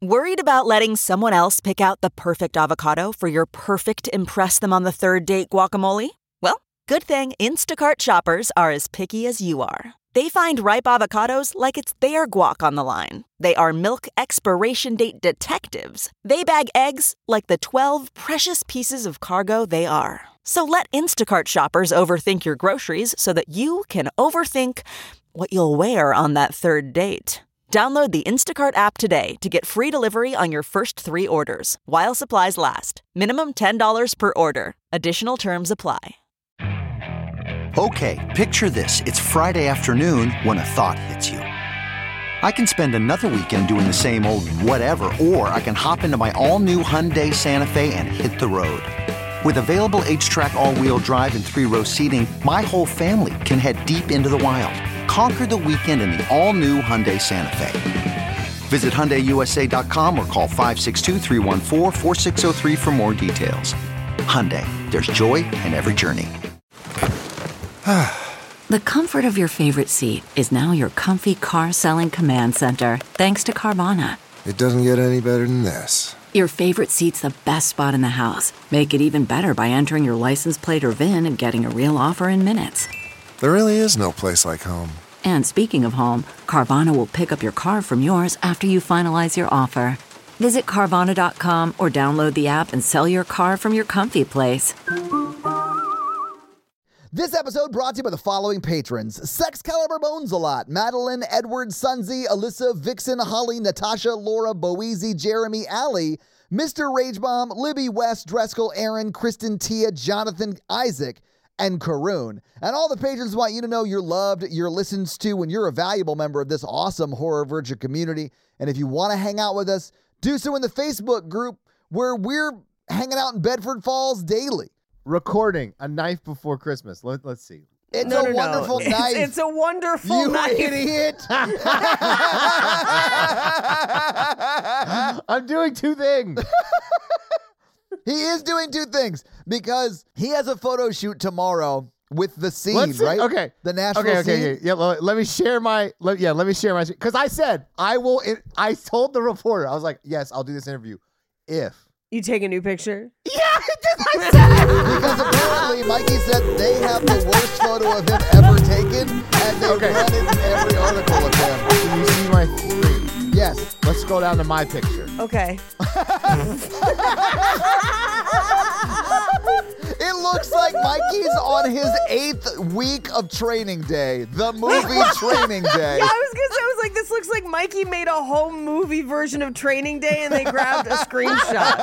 Worried about letting someone else pick out the perfect avocado for your perfect impress them on the third date guacamole? Well, good thing Instacart shoppers are as picky as you are. They find ripe avocados like it's their guac on the line. They are milk expiration date detectives. They bag eggs like the 12 precious pieces of cargo they are. So let Instacart shoppers overthink your groceries so that you can overthink what you'll wear on that third date. Download the Instacart app today to get free delivery on your first 3 orders, while supplies last. Minimum $10 per order. Additional terms apply. Okay, picture this. It's Friday afternoon when a thought hits you. I can spend another weekend doing the same old whatever, or I can hop into my all-new Hyundai Santa Fe and hit the road. With available H-Track all-wheel drive and 3-row seating, my whole family can head deep into the wild. Conquer the weekend in the all-new Hyundai Santa Fe. Visit HyundaiUSA.com or call 562-314-4603 for more details. Hyundai, there's joy in every journey. The comfort of your favorite seat is now your comfy car-selling command center, thanks to Carvana. It doesn't get any better than this. Your favorite seat's the best spot in the house. Make it even better by entering your license plate or VIN and getting a real offer in minutes. There really is no place like home. And speaking of home, Carvana will pick up your car from yours after you finalize your offer. Visit Carvana.com or download the app and sell your car from your comfy place. This episode brought to you by the following patrons: Sex Caliber Bones a Lot, Madeline, Edward, Sunzi, Alyssa, Vixen, Holly, Natasha, Laura, Boezy, Jeremy, Allie, Mr. Ragebomb, Libby, West, Dreskel, Aaron, Kristen, Tia, Jonathan, Isaac, and Karoon. And all the patrons want you to know you're loved, you're listened to, and you're a valuable member of this awesome Horror Virgin community. And if you want to hang out with us, do so in the Facebook group where we're hanging out in Bedford Falls daily. Recording A Knife Before Christmas. Let's see. It's a wonderful knife. It's a wonderful knife. You idiot. I'm doing 2 things. He is doing 2 things because he has a photo shoot tomorrow with the scene, right? Okay. The Nashville scene. Okay. Yeah, let me share my. Let me share my. Because I said I will. I told the reporter, I was like, yes, I'll do this interview if You take a new picture? Yeah, I said. Because apparently Mikey said they have the worst photo of him ever taken, and they run it in every article of him. Can you see my screen? Yes. Let's scroll down to my picture. Okay. It looks like Mikey's on his 8th week of training day, the movie Training Day. Yeah, I was going to say, I was like, this looks like Mikey made a home movie version of Training Day and they grabbed a screenshot.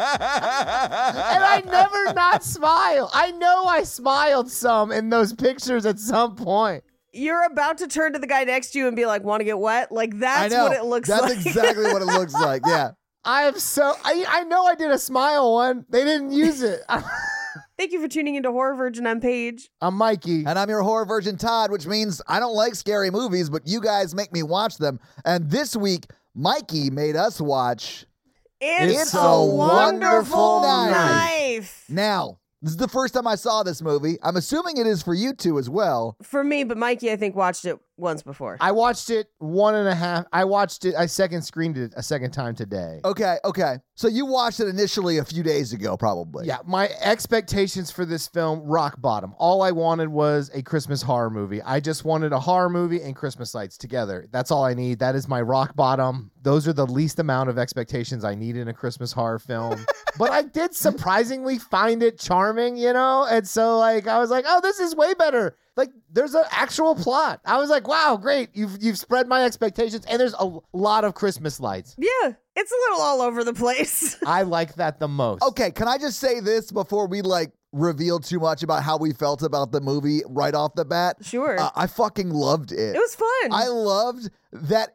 And I never not smile. I know I smiled some in those pictures at some point. You're about to turn to the guy next to you and be like, want to get wet? Like, that's what it looks like. That's exactly what it looks like, yeah. I know I did a smile one. They didn't use it. Thank you for tuning into Horror Virgin. I'm Paige. I'm Mikey. And I'm your Horror Virgin Todd, which means I don't like scary movies, but you guys make me watch them. And this week, Mikey made us watch It's a Wonderful Knife. Now, this is the first time I saw this movie. I'm assuming it is for you two as well. For me, but Mikey, I think, watched it once before. I watched it 1.5. I second screened it a second time today. Okay. So you watched it initially a few days ago, probably. Yeah, my expectations for this film, rock bottom. All I wanted was a Christmas horror movie. I just wanted a horror movie and Christmas lights together. That's all I need. That is my rock bottom. Those are the least amount of expectations I need in a Christmas horror film. But I did surprisingly find it charming, you know? And so, like, I was like, oh, this is way better. Like, there's an actual plot. I was like, wow, great. You've spread my expectations. And there's a lot of Christmas lights. Yeah, it's a little all over the place. I like that the most. Okay, can I just say this before we, reveal too much about how we felt about the movie right off the bat? Sure. I fucking loved it. It was fun. I loved that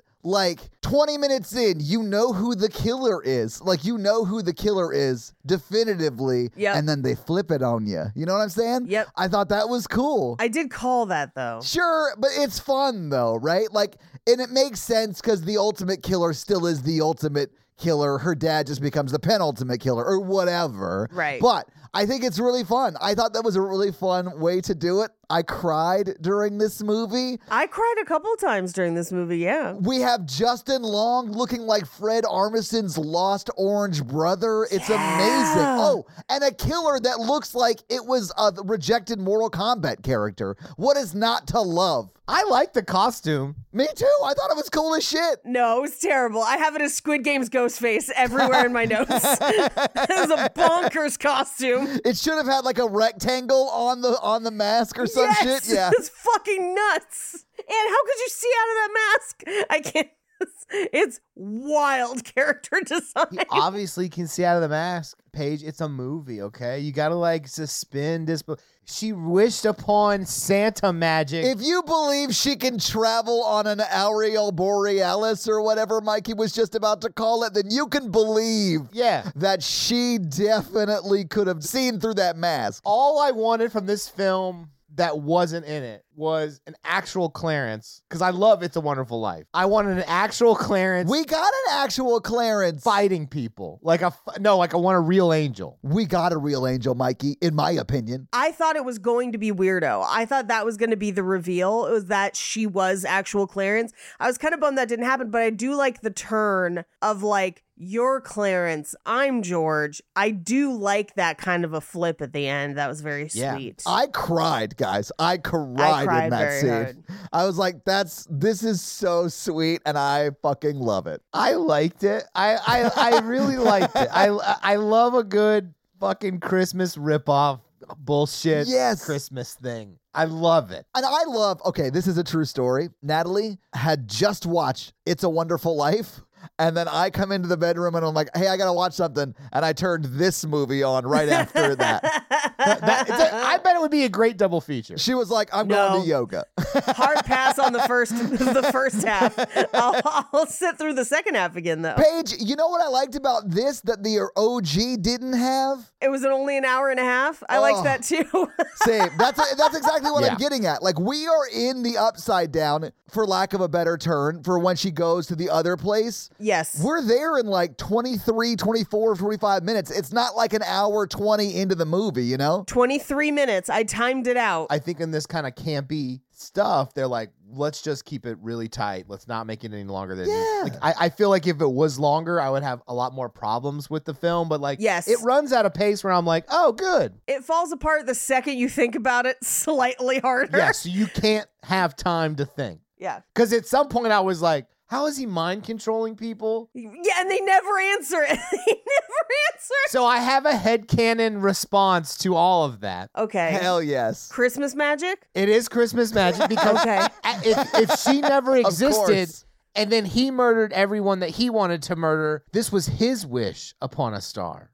20 minutes in, you know who the killer is. You know who the killer is definitively. Yep. And then they flip it on you. You know what I'm saying? Yep. I thought that was cool. I did call that, though. Sure, but it's fun, though, right? And it makes sense because the ultimate killer still is the ultimate killer. Her dad just becomes the penultimate killer or whatever. Right. But I think it's really fun. I thought that was a really fun way to do it. I cried during this movie. I cried a couple times during this movie, yeah. We have Justin Long looking like Fred Armisen's lost orange brother. It's amazing. Oh, and a killer that looks like it was a rejected Mortal Kombat character. What is not to love? I like the costume. Me too. I thought it was cool as shit. No, it was terrible. I have it as Squid Game's Ghostface everywhere in my notes. It was a bonkers costume. It should have had like a rectangle on the mask or some shit. Yeah. It's fucking nuts. And how could you see out of that mask? I can't. It's wild character design. He obviously can see out of the mask. Paige, it's a movie, okay? You gotta like suspend disbelief. She wished upon Santa magic. If you believe she can travel on an Aureo Borealis or whatever Mikey was just about to call it, then you can believe that she definitely could have seen through that mask. All I wanted from this film that wasn't in it was an actual Clarence, because I love It's a Wonderful Life. I wanted an actual Clarence. We got an actual Clarence fighting people. I want a real angel. We got a real angel, Mikey, in my opinion. I thought it was going to be Weirdo. I thought that was going to be the reveal. It was that she was actual Clarence. I was kind of bummed that didn't happen, but I do like the turn of like, you're Clarence, I'm George. I do like that kind of a flip at the end. That was very sweet. I cried, guys. I cried in that scene. Hard. I was like, this is so sweet, and I fucking love it. I liked it. I really liked it. I love a good fucking Christmas ripoff bullshit Christmas thing. I love it. And I love, okay, this is a true story. Natalie had just watched It's a Wonderful Life. And then I come into the bedroom and I'm like, hey, I got to watch something. And I turned this movie on right after that. I bet it would be a great double feature. She was like, I'm going to yoga. Hard pass on the first half. I'll sit through the second half again, though. Paige, you know what I liked about this that the OG didn't have? It was only an hour and a half. I liked that too. Same. That's exactly what I'm getting at. Like, we are in the upside down, for lack of a better term, for when she goes to the other place. Yes. We're there in like 23, 24, 45 minutes. It's not like an hour 20 into the movie, you know? 23 minutes. I timed it out. I think in this kind of campy stuff, they're like, let's just keep it really tight. Let's not make it any longer than I feel like if it was longer, I would have a lot more problems with the film. But like, it runs at a pace where I'm like, oh, good. It falls apart the second you think about it slightly harder. Yeah, so you can't have time to think. Yeah. Because at some point I was like, how is he mind controlling people? Yeah, and they never answer it. So I have a headcanon response to all of that. Okay. Hell yes. Christmas magic? It is Christmas magic because if she never existed and then he murdered everyone that he wanted to murder, this was his wish upon a star.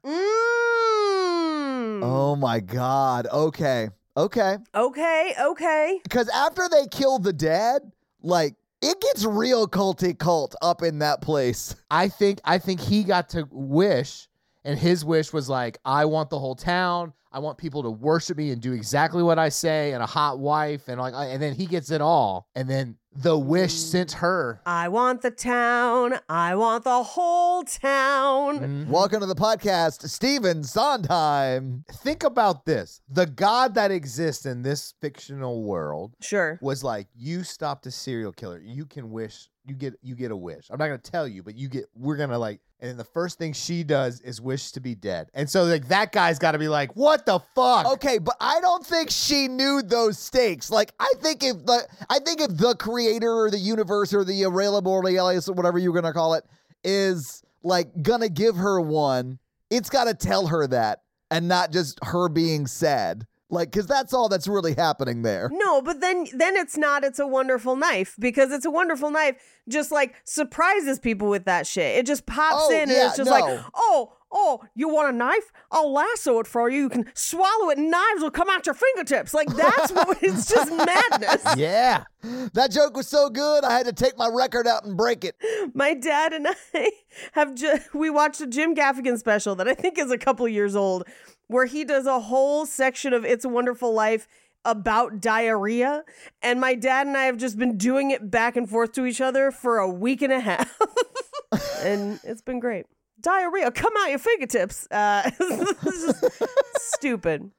Oh my God. Okay. Because after they kill the dad, like, it gets real culty cult up in that place. I think he got to wish, and his wish was like, I want the whole town. I want people to worship me and do exactly what I say, and a hot wife, and like, and then he gets it all, and then the wish sent her. I want the town. I want the whole town. Mm-hmm. Welcome to the podcast, Stephen Sondheim. Think about this. The God that exists in this fictional world was like, you stopped a serial killer. You can wish. You get a wish. I'm not going to tell you, but we're going to like, and then the first thing she does is wish to be dead. And so like that guy's got to be like, what the fuck? Okay, but I don't think she knew those stakes. Like, I think if the creator or the universe or the Aureo Borealis or whatever you're going to call it is like gonna give her one, it's got to tell her that and not just her being sad. Like, because that's all that's really happening there. No, but then it's not It's a Wonderful Knife, because It's a Wonderful Knife just like surprises people with that shit. It just pops in and it's just like, oh, you want a knife? I'll lasso it for you. You can swallow it and knives will come out your fingertips. Like, that's what, it's just madness. Yeah. That joke was so good, I had to take my record out and break it. My dad and I we watched a Jim Gaffigan special that I think is a couple years old, where he does a whole section of It's a Wonderful Life about diarrhea. And my dad and I have just been doing it back and forth to each other for a week and a half. And it's been great. Diarrhea, come out your fingertips. This is stupid.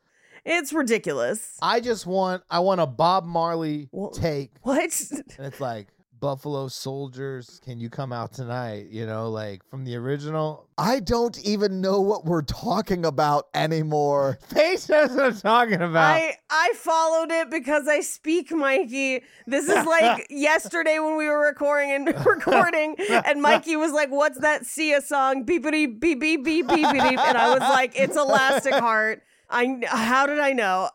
It's ridiculous. I want a Bob Marley Well, take. What? And it's like, Buffalo Soldiers, can you come out tonight? You know, like from the original. I don't even know what we're talking about anymore. Paige knows what I'm talking about. I followed it because I speak Mikey. This is like yesterday when we were recording, and Mikey was like, "What's that Sia song? Beepity beep beep beep beep beep." And I was like, "It's Elastic Heart." How did I know?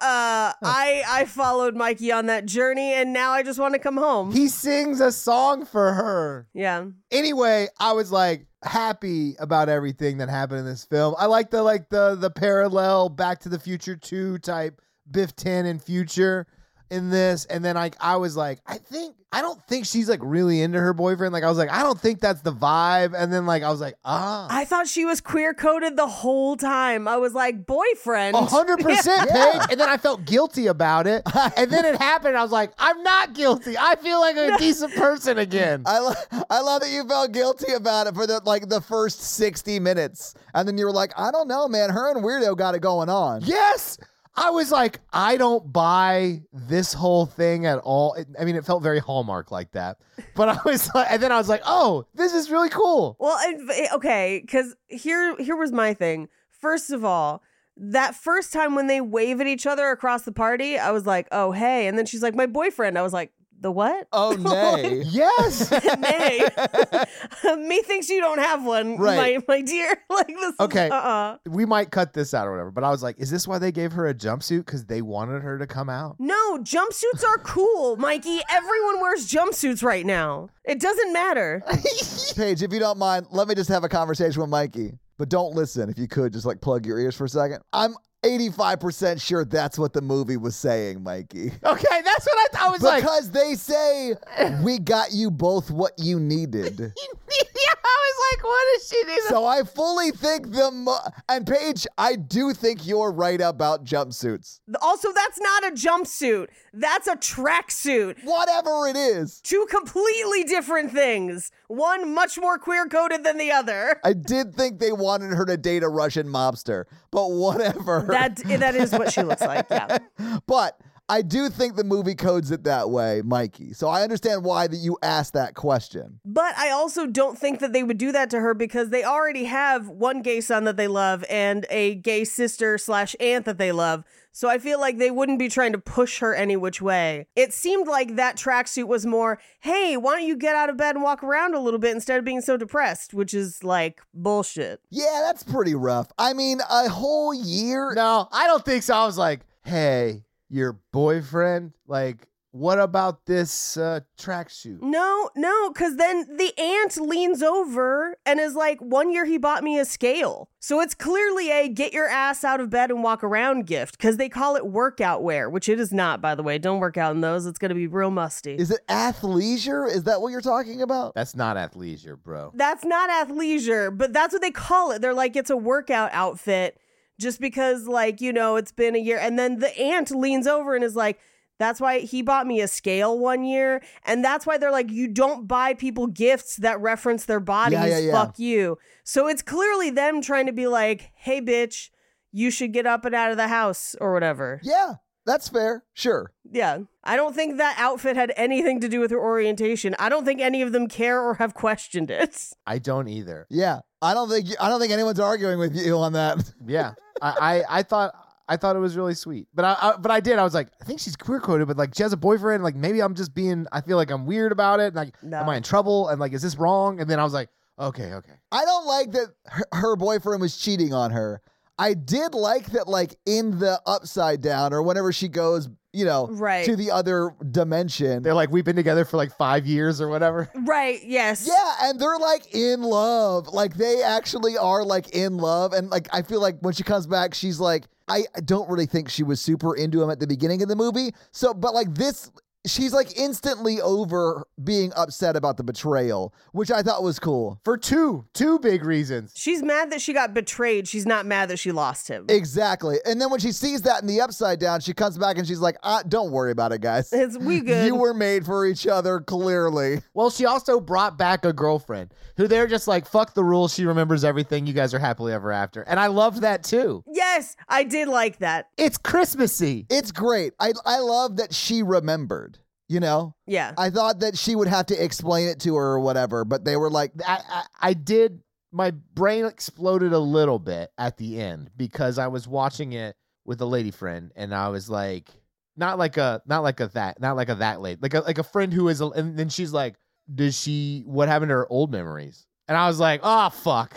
I followed Mikey on that journey, and now I just want to come home. He sings a song for her. Yeah. Anyway, I was like happy about everything that happened in this film. I like the parallel Back to the Future 2 type Biff Tannen future in this. And then I was like, I don't think she's like really into her boyfriend. Like I was like, I don't think that's the vibe. And then like I was like, I thought she was queer coded the whole time. I was like, boyfriend. 100% Paige. And then I felt guilty about it. And then it happened. I was like, I'm not guilty. I feel like a decent person again. I love that you felt guilty about it for the first 60 minutes. And then you were like, I don't know, man. Her and Weirdo got it going on. Yes. I was like, I don't buy this whole thing at all. It felt very Hallmark like that. But I was like, and then I was like, oh, this is really cool. Well, okay, because here was my thing. First of all, that first time when they wave at each other across the party, I was like, oh, hey. And then she's like, my boyfriend. I was like, the what? Oh, nay. Yes. Nay. Methinks you don't have one, right. my dear. Like this. Okay. We might cut this out or whatever. But I was like, is this why they gave her a jumpsuit? Because they wanted her to come out? No, jumpsuits are cool, Mikey. Everyone wears jumpsuits right now. It doesn't matter. Paige, if you don't mind, let me just have a conversation with Mikey. But don't listen. If you could, just like plug your ears for a second. I'm 85% sure that's what the movie was saying, Mikey. Okay, that's what I thought. I was like, because they say, we got you both what you needed. I was like, what does she need? So I fully think and Paige, I do think you're right about jumpsuits. Also, that's not a jumpsuit. That's a tracksuit. Whatever it is. Two completely different things. One much more queer-coded than the other. I did think they wanted her to date a Russian mobster, but whatever. That is what she looks like, yeah. But I do think the movie codes it that way, Mikey. So I understand why that you asked that question. But I also don't think that they would do that to her because they already have one gay son that they love and a gay sister/aunt that they love. So I feel like they wouldn't be trying to push her any which way. It seemed like that tracksuit was more, hey, why don't you get out of bed and walk around a little bit instead of being so depressed, which is like bullshit. Yeah, that's pretty rough. I mean, a whole year. No, I don't think so. I was like, hey, your boyfriend, like, what about this tracksuit? No, because then the aunt leans over and is like, 1 year he bought me a scale. So it's clearly a get your ass out of bed and walk around gift because they call it workout wear, which it is not, by the way. Don't work out in those. It's going to be real musty. Is it athleisure? Is that what you're talking about? That's not athleisure, bro. That's not athleisure, but that's what they call it. They're like, it's a workout outfit just because, like, you know, it's been a year. And then the aunt leans over and is like, that's why he bought me a scale 1 year. And that's why they're like, you don't buy people gifts that reference their bodies. Yeah. Fuck you. So it's clearly them trying to be like, hey, bitch, you should get up and out of the house or whatever. Yeah, that's fair. Sure. Yeah. I don't think that outfit had anything to do with her orientation. I don't think any of them care or have questioned it. I don't either. Yeah. I don't think anyone's arguing with you on that. Yeah. I thought it was really sweet, but I was like, I think she's queer coded, but like she has a boyfriend. Like maybe I'm just I feel like I'm weird about it. Like, No. am I in trouble? And like, is this wrong? And then I was like, okay. I don't like that her boyfriend was cheating on her. I did like that, like in the Upside Down or whenever she goes, you know, Right. to the other dimension. They're like, we've been together for like 5 years or whatever. Right. Yes. Yeah, and they're like in love. Like they actually are like in love. And like I feel like when she comes back, she's like, I don't really think she was super into him at the beginning of the movie. So, but like this, she's like instantly over being upset about the betrayal, which I thought was cool. For two big reasons. She's mad that she got betrayed. She's not mad that she lost him. Exactly. And then when she sees that in the Upside Down, she comes back and she's like, don't worry about it, guys. We good. You were made for each other, clearly. Well, she also brought back a girlfriend who they're just like, fuck the rules. She remembers everything. You guys are happily ever after. And I loved that too. Yeah, Yes, I did like that. It's Christmassy. It's great. I love that she remembered, you know? Yeah. I thought that she would have to explain it to her or whatever, but they were like, I did. My brain exploded a little bit at the end because I was watching it with a lady friend, and I was like, not like a that lady, like a friend who is, and then she's like, what happened to her old memories? And I was like, oh fuck.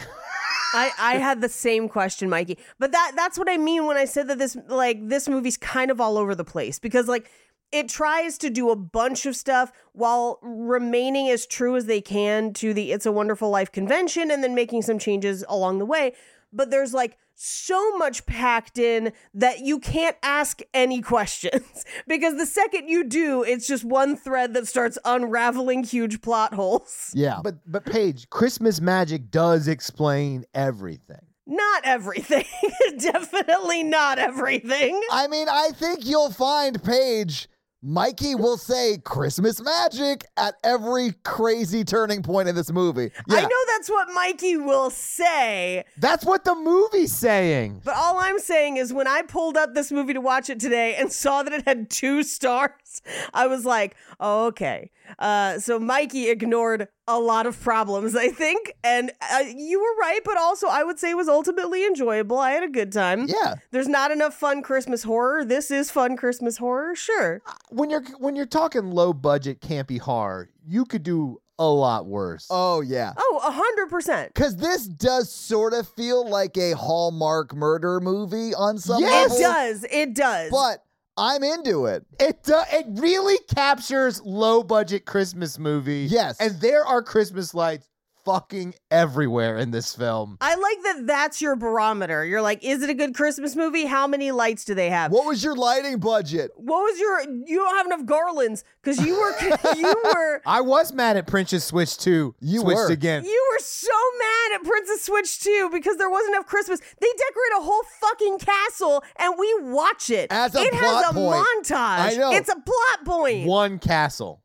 I had the same question, Mikey. But that's what I mean when I said that this movie's kind of all over the place, because like it tries to do a bunch of stuff while remaining as true as they can to the It's a Wonderful Life convention and then making some changes along the way. But there's like so much packed in that you can't ask any questions because the second you do, it's just one thread that starts unraveling huge plot holes. yeah. But Paige, Christmas magic does explain everything. Not everything. Definitely not everything. I mean, I think you'll find, Paige, Mikey will say Christmas magic at every crazy turning point in this movie. Yeah. I know that's what Mikey will say, That's what the movie's saying. but all I'm saying is when I pulled up this movie to watch it today and saw that it had 2 stars, I was like, oh, okay. So Mikey ignored a lot of problems, I think. And you were right, but also I would say it was ultimately enjoyable. I had a good time. Yeah. There's not enough fun Christmas horror. This is fun Christmas horror, sure. When you're talking low budget campy horror, you could do a lot worse. Oh, yeah. Oh, 100%. Because this does sort of feel like a Hallmark murder movie on some Yes! level. It does. But I'm into it. It really captures low budget Christmas movie. Yes. And there are Christmas lights fucking everywhere in this film. I like that that's your barometer. You're like, is it a good Christmas movie? How many lights do they have? What was your lighting budget? What was you don't have enough garlands because you were I was mad at Princess Switch 2. You Switched were. again. you were so mad at Princess Switch 2 because there wasn't enough Christmas. They decorate a whole fucking castle and we watch it. As a it plot has a point. montage. I know. It's a plot point. One castle.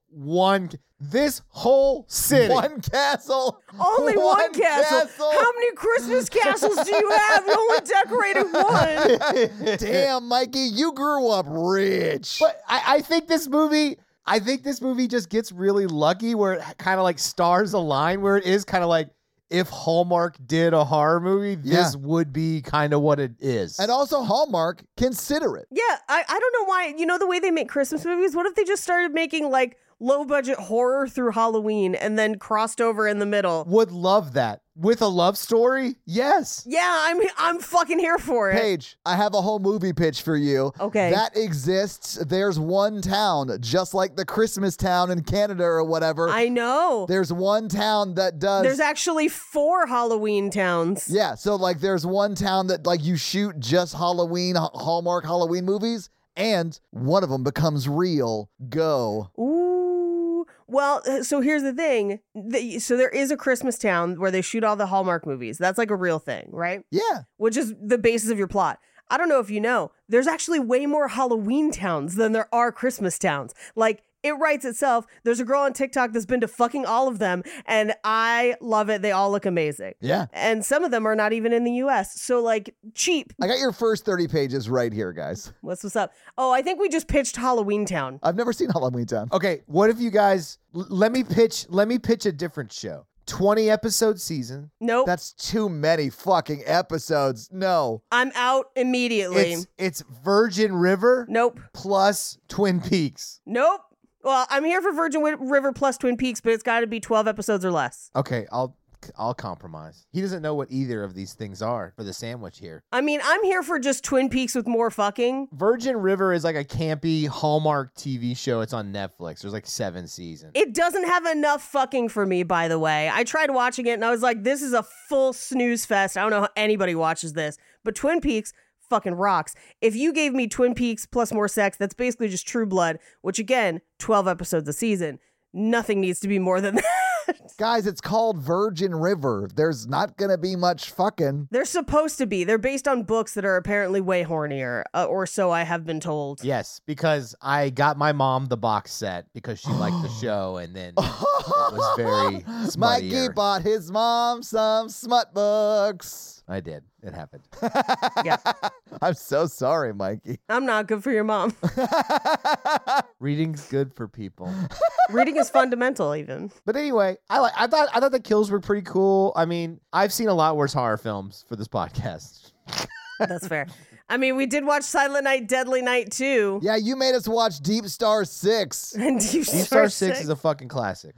This whole city. One castle. Only one castle. How many Christmas castles do you have? You only decorated one. Damn, Mikey, you grew up rich. But I think this movie just gets really lucky where it kind of like stars align, where it is kind of like if Hallmark did a horror movie, this would be kind of what it is. And also Hallmark, consider it. Yeah, I don't know why. You know the way they make Christmas movies? What if they just started making like low budget horror through Halloween and then crossed over in the middle? Would love that. With a love story? Yes. Yeah, I'm fucking here for it. Paige, I have a whole movie pitch for you. Okay. That exists. There's one town, just like the Christmas town in Canada or whatever. I know. There's one town that does. There's actually 4 Halloween towns. Yeah, so like there's one town that like you shoot just Hallmark Halloween movies, and one of them becomes real. Go. Ooh. Well, so here's the thing. So there is a Christmas town where they shoot all the Hallmark movies. That's like a real thing, right? Yeah. Which is the basis of your plot. I don't know if you know, there's actually way more Halloween towns than there are Christmas towns. Like, it writes itself. There's a girl on TikTok that's been to fucking all of them, and I love it. They all look amazing. Yeah. And some of them are not even in the US. So, like, cheap. I got your first 30 pages right here, guys. What's up? Oh, I think we just pitched Halloween Town. I've never seen Halloween Town. Okay, what if you guys let me pitch a different show. 20 episode season. Nope. That's too many fucking episodes. No. I'm out immediately. It's Virgin River Nope. plus Twin Peaks. Nope. Well, I'm here for Virgin River plus Twin Peaks, but it's got to be 12 episodes or less. Okay, I'll compromise. He doesn't know what either of these things are for the sandwich here. I mean, I'm here for just Twin Peaks with more fucking. Virgin River is like a campy Hallmark TV show. It's on Netflix. There's like 7 seasons. It doesn't have enough fucking for me, by the way. I tried watching it and I was like, this is a full snooze fest. I don't know how anybody watches this, but Twin Peaks fucking rocks. If you gave me Twin Peaks plus more sex, that's basically just True Blood, which again, 12 episodes a season. Nothing needs to be more than that. Guys, it's called Virgin River. There's not going to be much fucking. They're supposed to be. They're based on books that are apparently way hornier, or so I have been told. Yes, because I got my mom the box set because she liked the show, and then it was very smuttier. Mikey bought his mom some smut books. I did. It happened. Yeah. I'm so sorry, Mikey. I'm not good for your mom. Reading's good for people. Reading is fundamental, even. But anyway, I thought the kills were pretty cool. I mean, I've seen a lot worse horror films for this podcast. That's fair. I mean, we did watch Silent Night, Deadly Night 2. Yeah, you made us watch Deep Star 6. And Deep Star 6 is a fucking classic.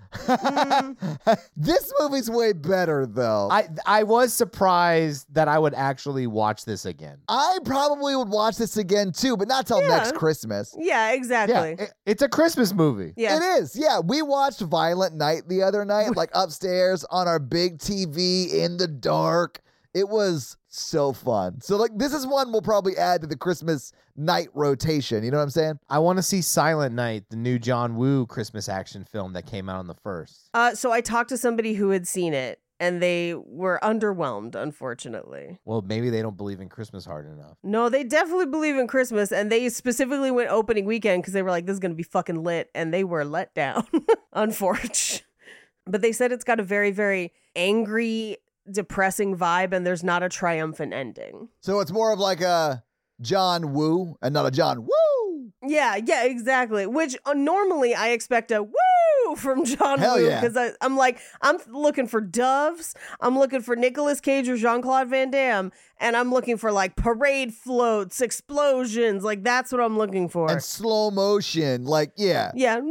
This movie's way better, though. I was surprised that I would actually watch this again. I probably would watch this again, too, but not till next Christmas. Yeah, exactly. Yeah, it's a Christmas movie. Yeah. It is. Yeah, we watched Violent Night the other night, like upstairs on our big TV in the dark. It was so fun. So, like, this is one we'll probably add to the Christmas night rotation. You know what I'm saying? I want to see Silent Night, the new John Woo Christmas action film that came out on the 1st. So I talked to somebody who had seen it, and they were underwhelmed, unfortunately. Well, maybe they don't believe in Christmas hard enough. No, they definitely believe in Christmas, and they specifically went opening weekend because they were like, this is going to be fucking lit, and they were let down, unfortunately. But they said it's got a very, very angry, depressing vibe, and there's not a triumphant ending. So it's more of like a John Woo and not a John Woo. Yeah, exactly. Which normally I expect a woo from John Hell Woo, yeah. because I'm looking for doves, I'm looking for Nicolas Cage or Jean-Claude Van Damme, and I'm looking for like parade floats, explosions, like that's what I'm looking for. And slow motion, like, yeah. Yeah,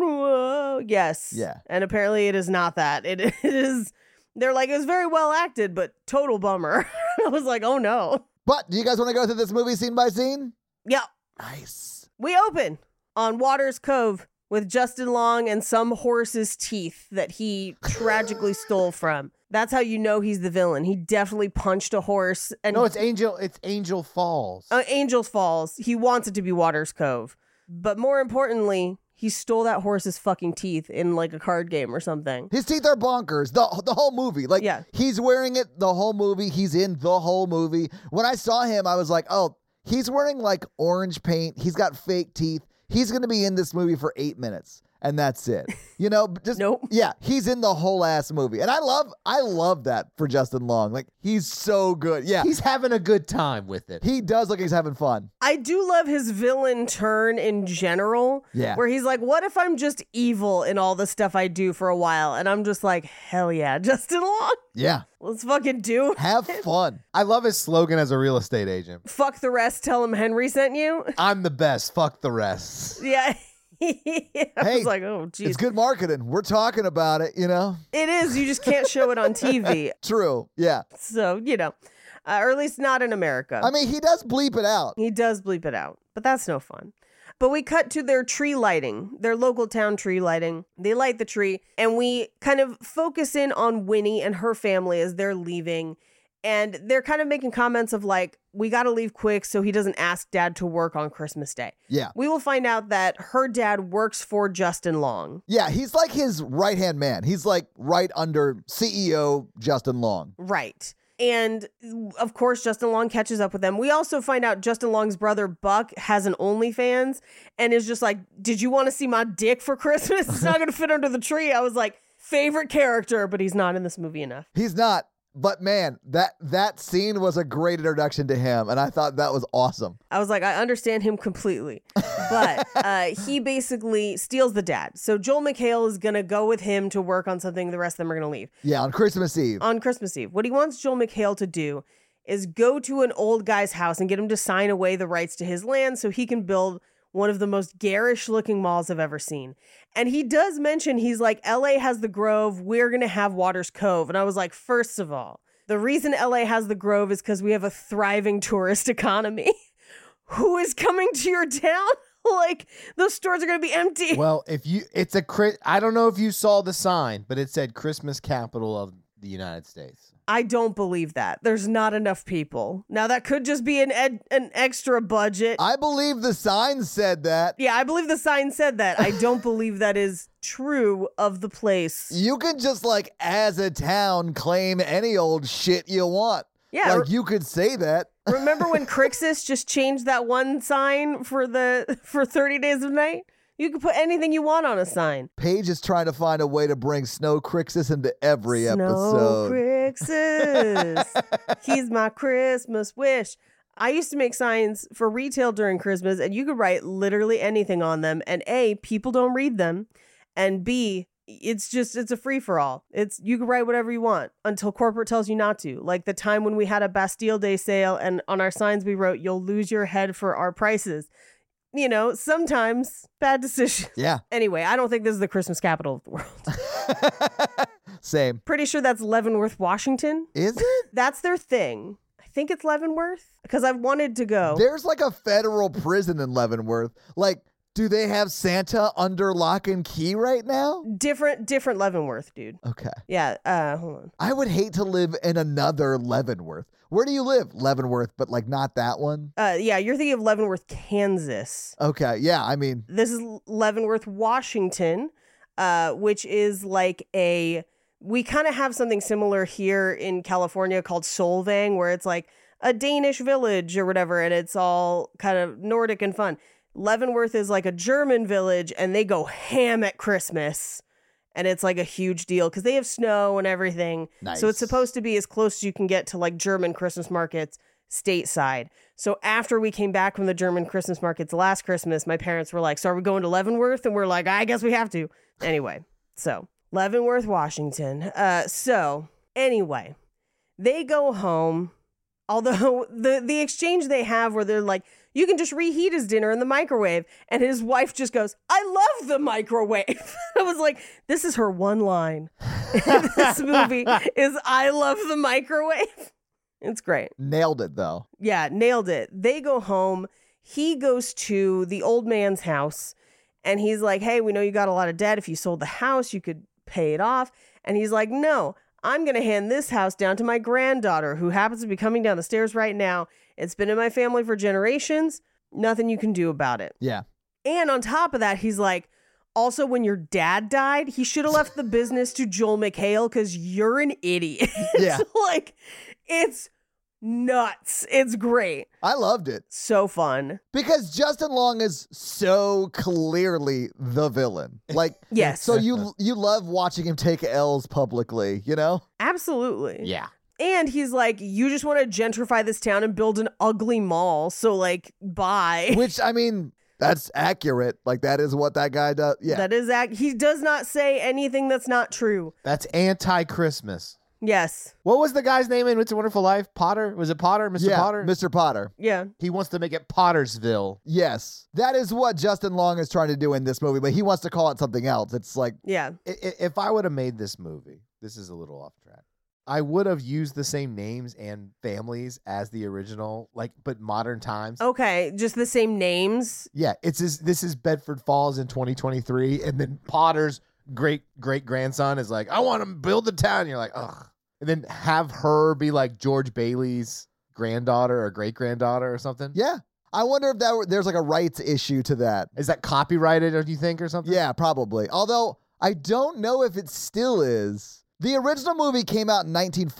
yes. Yeah. And apparently it is not that. It is. They're like, it was very well acted, but total bummer. I was like, oh no. But do you guys want to go through this movie scene by scene? Yeah. Nice. We open on Waters Cove with Justin Long and some horse's teeth that he tragically stole from. That's how you know he's the villain. He definitely punched a horse. And No, it's Angel Falls. Angel Falls. He wants it to be Waters Cove. But more importantly, he stole that horse's fucking teeth in like a card game or something. His teeth are bonkers. The whole movie. Like, Yeah. he's wearing it the whole movie. He's in the whole movie. When I saw him, I was like, oh, he's wearing like orange paint. He's got fake teeth. He's going to be in this movie for 8 minutes. And that's it. You know, just Nope. Yeah, he's in the whole ass movie. And I love that for Justin Long. Like, he's so good. Yeah. He's having a good time with it. He does look like he's having fun. I do love his villain turn in general. Yeah. Where he's like, what if I'm just evil in all the stuff I do for a while? And I'm just like, hell yeah, Justin Long. Yeah. Let's fucking do it. Have fun. I love his slogan as a real estate agent. Fuck the rest, tell him Henry sent you. I'm the best. Fuck the rest. Yeah. I Hey, was like, oh, geez. It's good marketing. We're talking about it, you know? It is. You just can't show it on TV. True. Yeah. So, you know, or at least not in America. I mean, he does bleep it out. He does bleep it out, but that's no fun. But we cut to their tree lighting, their local town tree lighting. They light the tree, and we kind of focus in on Winnie and her family as they're leaving. And they're kind of making comments of like, we got to leave quick so he doesn't ask dad to work on Christmas Day. Yeah. We will find out that her dad works for Justin Long. Yeah, he's like his right-hand man. He's like right under CEO Justin Long. Right. And of course, Justin Long catches up with them. We also find out Justin Long's brother, Buck, has an OnlyFans and is just like, did you want to see my dick for Christmas? It's not going to fit under the tree. I was like, favorite character, but he's not in this movie enough. He's not. But man, that scene was a great introduction to him, and I thought that was awesome. I was like, I understand him completely. But he basically steals the dad. So Joel McHale is going to go with him to work on something. The rest of them are going to leave. Yeah, on Christmas Eve. On Christmas Eve. What he wants Joel McHale to do is go to an old guy's house and get him to sign away the rights to his land so he can build one of the most garish looking malls I've ever seen. And he does mention, he's like, LA has the Grove, we're going to have Waters Cove. And I was like, first of all, the reason LA has the Grove is because we have a thriving tourist economy. Who is coming to your town? Like, those stores are going to be empty. Well, I don't know if you saw the sign, but it said Christmas capital of the United States. I don't believe that. There's not enough people. Now, that could just be an extra budget. I believe the sign said that. Yeah, I believe the sign said that. I don't believe that is true of the place. You can just, like, as a town, claim any old shit you want. Yeah. Like, you could say that. Remember when Crixus just changed that one sign for 30 Days of Night? You can put anything you want on a sign. Paige is trying to find a way to bring Snow Crixus into every episode. Snow Crixus. He's my Christmas wish. I used to make signs for retail during Christmas, and you could write literally anything on them. And A, people don't read them. And B, it's a free-for-all. You can write whatever you want until corporate tells you not to. Like the time when we had a Bastille Day sale, and on our signs we wrote, "You'll lose your head for our prices." You know, sometimes bad decisions. Yeah. Anyway, I don't think this is the Christmas capital of the world. Same. Pretty sure that's Leavenworth, Washington. Is it? That's their thing. I think it's Leavenworth because I've wanted to go. There's like a federal prison in Leavenworth. Like, do they have Santa under lock and key right now? Different Leavenworth, dude. Okay. Yeah, hold on. I would hate to live in another Leavenworth. Where do you live? Leavenworth, but like not that one? Yeah, you're thinking of Leavenworth, Kansas. Okay, yeah, I mean. This is Leavenworth, Washington, which is like we kind of have something similar here in California called Solvang, where it's like a Danish village or whatever, and it's all kind of Nordic and fun. Leavenworth is like a German village, and they go ham at Christmas. And it's like a huge deal because they have snow and everything. Nice. So it's supposed to be as close as you can get to like German Christmas markets stateside. So after we came back from the German Christmas markets last Christmas, my parents were like, "So are we going to Leavenworth?" And we're like, "I guess we have to." Anyway, so Leavenworth, Washington. So anyway, they go home. Although the exchange they have where they're like, "You can just reheat his dinner in the microwave." And his wife just goes, "I love the microwave." I was like, this is her one line in this movie is, "I love the microwave." It's great. Nailed it, though. Yeah, nailed it. They go home. He goes to the old man's house and he's like, "Hey, we know you got a lot of debt. If you sold the house, you could pay it off." And he's like, "No, I'm going to hand this house down to my granddaughter, who happens to be coming down the stairs right now. It's been in my family for generations. Nothing you can do about it." Yeah. And on top of that, he's like, "Also, when your dad died, he should have left the business to Joel McHale because you're an idiot." Yeah. Like, it's nuts. It's great. I loved it. So fun. Because Justin Long is so clearly the villain. Like, Yes. so you love watching him take L's publicly, you know? Absolutely. Yeah. And he's like, "You just want to gentrify this town and build an ugly mall. So, like, bye." Which, I mean, that's accurate. Like, that is what that guy does. Yeah. That is he does not say anything that's not true. That's anti-Christmas. Yes. What was the guy's name in It's a Wonderful Life? Potter? Was it Potter? Mr. Yeah, Potter? Mr. Potter. Yeah. He wants to make it Pottersville. Yes. That is what Justin Long is trying to do in this movie, but he wants to call it something else. It's like, Yeah. If I would have made this movie, this is a little off track, I would have used the same names and families as the original, like, but modern times. Okay. Just the same names. Yeah, this is Bedford Falls in 2023, and then Potter's great-great-grandson is like, "I want to build the town." And you're like, ugh. And then have her be like George Bailey's granddaughter or great-granddaughter or something. yeah. I wonder if there's like a rights issue to that. Is that copyrighted, or do you think, or something? Yeah, probably. Although, I don't know if it still is. The original movie came out in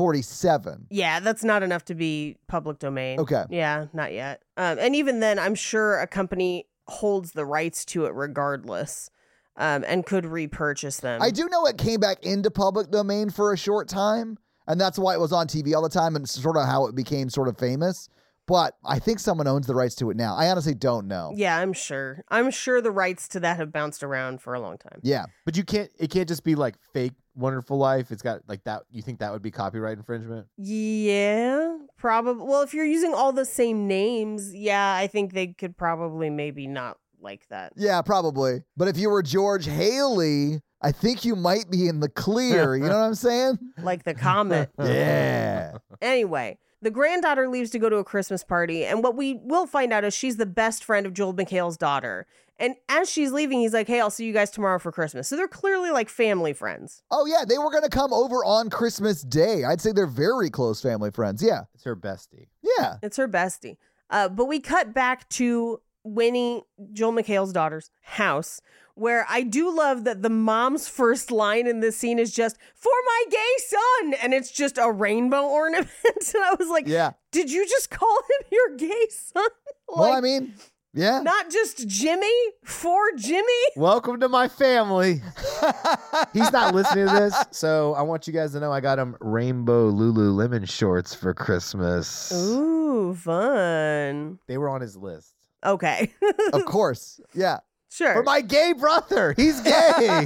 1947. Yeah, that's not enough to be public domain. Okay. Yeah, not yet. And even then, I'm sure a company holds the rights to it regardless, and could repurchase them. I do know it came back into public domain for a short time, and that's why it was on TV all the time, and it's sort of how it became sort of famous. But I think someone owns the rights to it now. I honestly don't know. Yeah, I'm sure. I'm sure the rights to that have bounced around for a long time. Yeah. But it can't just be like fake Wonderful Life. It's got like that. You think that would be copyright infringement? Yeah, probably. Well, if you're using all the same names, yeah, I think they could probably maybe not like that. Yeah, probably. But if you were George Haley, I think you might be in the clear. You know what I'm saying? Like the comet. Yeah. Anyway, the granddaughter leaves to go to a Christmas party. And what we will find out is she's the best friend of Joel McHale's daughter. And as she's leaving, he's like, hey, I'll see you guys tomorrow for Christmas. So they're clearly like family friends. Oh, yeah. They were going to come over on Christmas Day. I'd say they're very close family friends. Yeah. It's her bestie. Yeah. It's her bestie. But we cut back to Winnie, Joel McHale's daughter's house, where I do love that the mom's first line in this scene is just, for my gay son. And it's just a rainbow ornament. And I was like, Yeah. did you just call him your gay son? Well, I mean, yeah. Not just Jimmy, for Jimmy. Welcome to my family. He's not listening to this, so I want you guys to know I got him rainbow Lululemon shorts for Christmas. Ooh, fun. They were on his list. Okay. Of course. Yeah. Sure. For my gay brother. He's gay.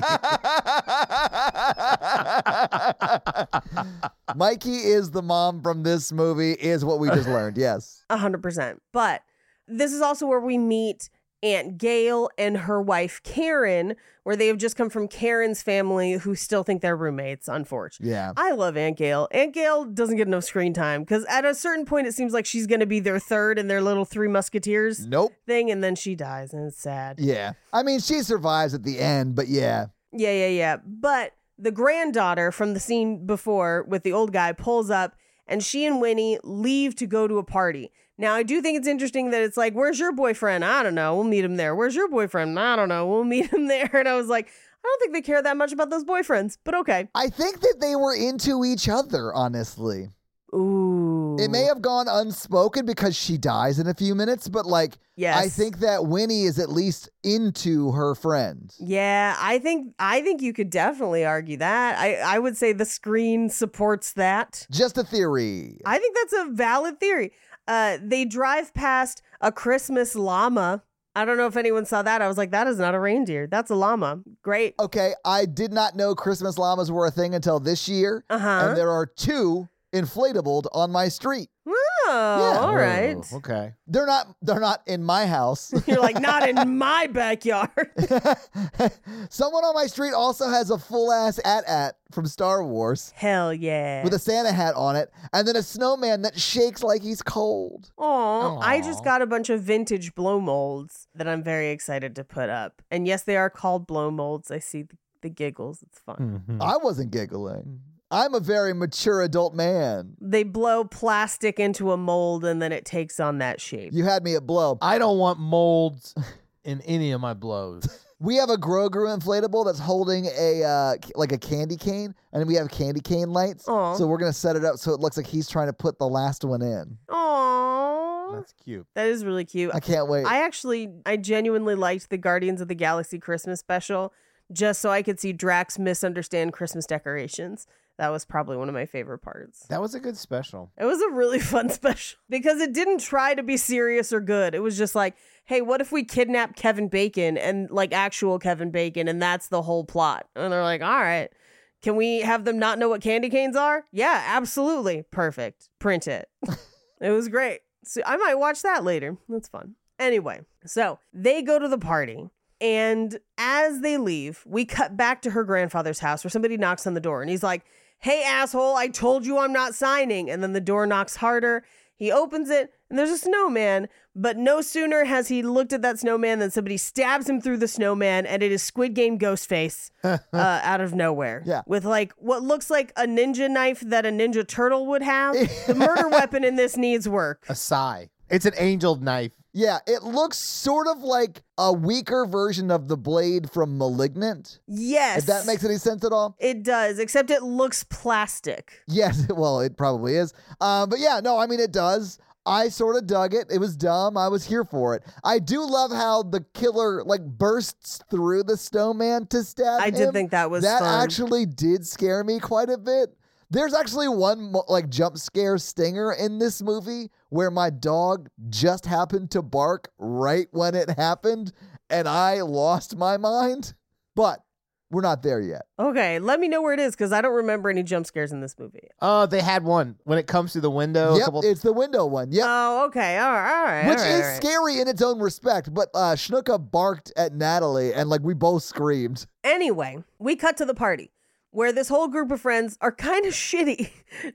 Mikey is the mom from this movie, is what we just learned. Yes. 100%. But this is also where we meet Aunt Gail and her wife Karen, where they have just come from Karen's family who still think they're roommates, unfortunately. Yeah. I love Aunt Gail. Aunt Gail doesn't get enough screen time because at a certain point it seems like she's going to be their third in their little Three Musketeers Nope. thing, and then she dies, and it's sad. Yeah. I mean, she survives at the end, but yeah. Yeah. But the granddaughter from the scene before with the old guy pulls up, and she and Winnie leave to go to a party. Now, I do think it's interesting that it's like, where's your boyfriend? I don't know. We'll meet him there. Where's your boyfriend? I don't know. We'll meet him there. And I was like, I don't think they care that much about those boyfriends, but okay. I think that they were into each other, honestly. Ooh. It may have gone unspoken because she dies in a few minutes, but like, Yes. I think that Winnie is at least into her friend. Yeah, I think you could definitely argue that. I would say the screen supports that. Just a theory. I think that's a valid theory. They drive past a Christmas llama. I don't know if anyone saw that. I was like, that is not a reindeer. That's a llama. Great. Okay, I did not know Christmas llamas were a thing until this year. Uh-huh. And there are 2 inflatabled on my street. Oh, all right. Oh, okay. They're not in my house. You're like, not in my backyard. Someone on my street also has a full-ass AT-AT from Star Wars Hell yeah. with a Santa hat on it, and then a snowman that shakes like he's cold. Aw, I just Aw. got a bunch of vintage blow molds that I'm very excited to put up. And yes, they are called blow molds. I see the giggles. It's fun. Mhm. I wasn't giggling. I'm a very mature adult man. They blow plastic into a mold and then it takes on that shape. You had me at blow. I don't want molds in any of my blows. We have a Grogu inflatable that's holding a like a candy cane, and we have candy cane lights. Aw. So we're gonna set it up so it looks like he's trying to put the last one in. Aww. That's cute. That is really cute. I can't wait. I genuinely liked the Guardians of the Galaxy Christmas special just so I could see Drax misunderstand Christmas decorations. That was probably one of my favorite parts. That was a good special. It was a really fun special because it didn't try to be serious or good. It was just like, hey, what if we kidnap Kevin Bacon and like actual Kevin Bacon and that's the whole plot? And they're like, all right, can we have them not know what candy canes are? Yeah, absolutely. Perfect. Print it. It was great. So I might watch that later. That's fun. Anyway, so they go to the party. And as they leave, we cut back to her grandfather's house where somebody knocks on the door and he's like, hey, asshole, I told you I'm not signing. And then the door knocks harder. He opens it and there's a snowman. But no sooner has he looked at that snowman than somebody stabs him through the snowman. And it is Squid Game Ghostface out of nowhere. Yeah. With like what looks like a ninja knife that a Ninja Turtle would have. The murder weapon in this needs work. A sigh. It's an angel knife. Yeah, it looks sort of like a weaker version of the blade from Malignant. Yes. If that makes any sense at all. It does, except it looks plastic. Yes, well, it probably is. But yeah, no, I mean, it does. I sort of dug it. It was dumb. I was here for it. I do love how the killer like bursts through the snowman to stab I him. did think that was That fun. actually did scare me quite a bit. There's actually one like jump scare stinger in this movie where my dog just happened to bark right when it happened and I lost my mind. But we're not there yet. Okay, let me know where it is because I don't remember any jump scares in this movie. They had one when it comes through the window. Yep, it's the window one. Yep. Oh, okay. All right. Which all right, is all right. scary in its own respect, but Snuka barked at Natalie and like we both screamed. Anyway, we cut to the party. where this whole group of friends are kind of shitty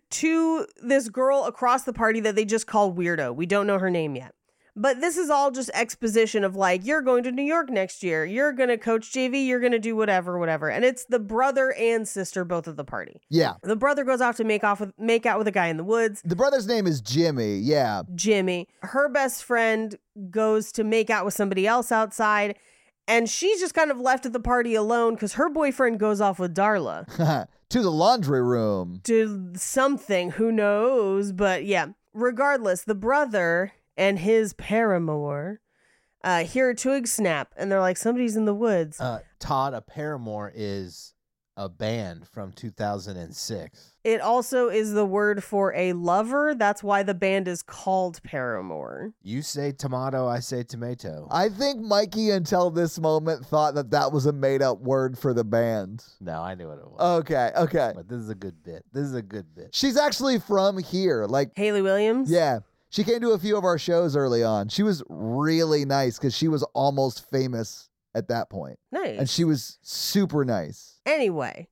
to this girl across the party that they just call Weirdo. We don't know her name yet. But this is all just exposition of like, you're going to New York next year. You're going to coach JV. You're going to do whatever. And it's the brother and sister, both of the party. Yeah. The brother goes off to make out with a guy in the woods. The brother's name is Jimmy. Yeah. Jimmy. Her best friend goes to make out with somebody else outside. And she's just kind of left at the party alone because her boyfriend goes off with Darla. To the laundry room. To something. Who knows? But yeah. Regardless, the brother and his paramour hear a twig snap, and they're like, somebody's in the woods. Todd, a paramour is a band from 2006. It also is the word for a lover. That's why the band is called Paramore. You say tomato, I say tomato. I think Mikey, until this moment, thought that was a made-up word for the band. No, I knew what it was. Okay. But this is a good bit. She's actually from here. Like, Haley Williams? yeah. She came to a few of our shows early on. She was really nice because she was almost famous at that point. Nice. And she was super nice. Anyway,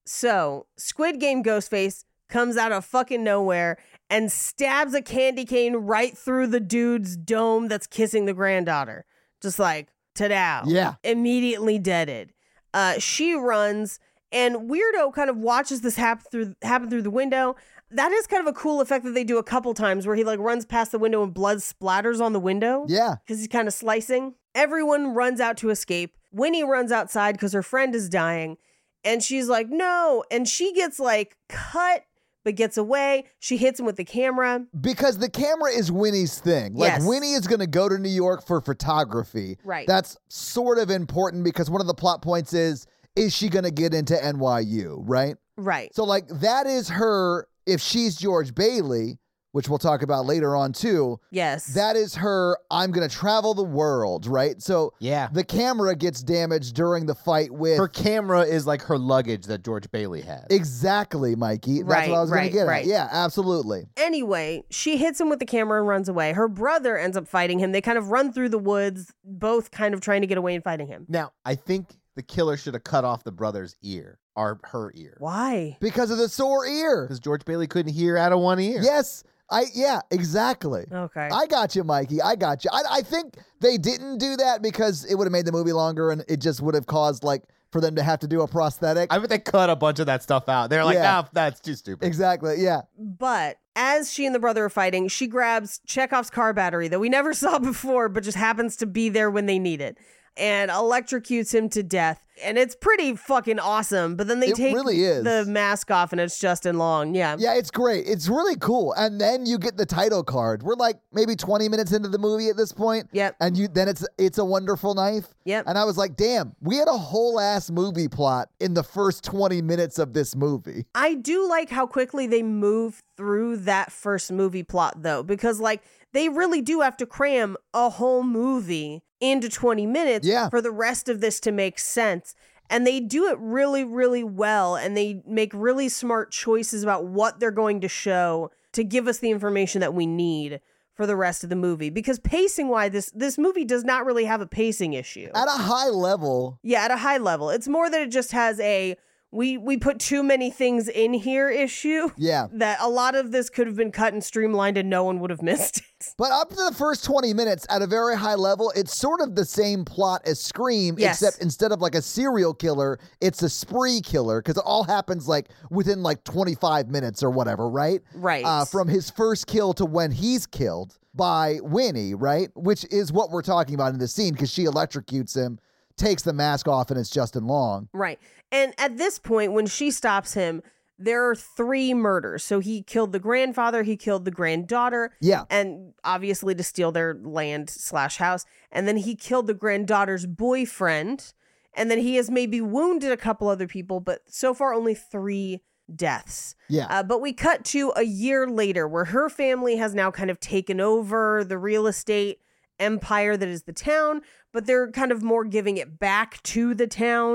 so Squid Game Ghostface comes out of fucking nowhere and stabs a candy cane right through the dude's dome that's kissing the granddaughter. Just like, ta-dow. Yeah. Immediately deaded. She runs, and Weirdo kind of watches this happen through the window. That is kind of a cool effect that they do a couple times where he like runs past the window and blood splatters on the window. Yeah. Because he's kind of slicing. Everyone runs out to escape. Winnie runs outside because her friend is dying. And she's like, no. And she gets like cut, but gets away. She hits him with the camera. Because the camera is Winnie's thing. Like, Yes. Winnie is going to go to New York for photography. Right. That's sort of important because one of the plot points is she going to get into NYU, right? Right. So, like, that is her, if she's George Bailey, which we'll talk about later on too, Yes. that is her, I'm going to travel the world, right? So, Yeah. the camera gets damaged during the fight with... Her camera is like her luggage that George Bailey had. Exactly, Mikey. That's Right, what I was going right, to get right. at. Yeah, absolutely. Anyway, she hits him with the camera and runs away. Her brother ends up fighting him. They kind of run through the woods, both kind of trying to get away and fighting him. Now, I think the killer should have cut off the brother's ear, or her ear. Why? Because of the sore ear. Because George Bailey couldn't hear out of one ear. Yes. Yeah, exactly. Okay. I got you, Mikey. I got you. I think they didn't do that because it would have made the movie longer and it just would have caused, like, for them to have to do a prosthetic. I bet they cut a bunch of that stuff out. They're like, Yeah. nah, that's too stupid. Exactly, yeah. But as she and the brother are fighting, she grabs Chekhov's car battery that we never saw before, but just happens to be there when they need it, and electrocutes him to death. And it's pretty fucking awesome. But then they It take really is. the mask off and it's Justin Long. Yeah. Yeah, it's great. It's really cool. And then you get the title card. We're like maybe 20 minutes into the movie at this point. Yep. And then it's a Wonderful Knife. Yep. And I was like, damn, we had a whole ass movie plot in the first 20 minutes of this movie. I do like how quickly they move through that first movie plot, though, because like they really do have to cram a whole movie into 20 minutes Yeah. for the rest of this to make sense. And they do it really, really well. And they make really smart choices about what they're going to show to give us the information that we need for the rest of the movie. Because pacing wise, this movie does not really have a pacing issue. At a high level. Yeah, at a high level. It's more that it just has a we put too many things in here issue. Yeah. That a lot of this could have been cut and streamlined and no one would have missed it. But up to the first 20 minutes, at a very high level, it's sort of the same plot as Scream, Yes. except instead of like a serial killer, it's a spree killer, because it all happens like within like 25 minutes or whatever, right? Right. From his first kill to when he's killed by Winnie, right? Which is what we're talking about in this scene, because she electrocutes him, takes the mask off, and it's Justin Long. Right. And at this point, when she stops him, there are 3 murders. So he killed the grandfather, he killed the granddaughter. Yeah. And obviously to steal their land/house. And then he killed the granddaughter's boyfriend. And then he has maybe wounded a couple other people, but so far only 3 deaths. Yeah. But we cut to a year later where her family has now kind of taken over the real estate empire that is the town, but they're kind of more giving it back to the town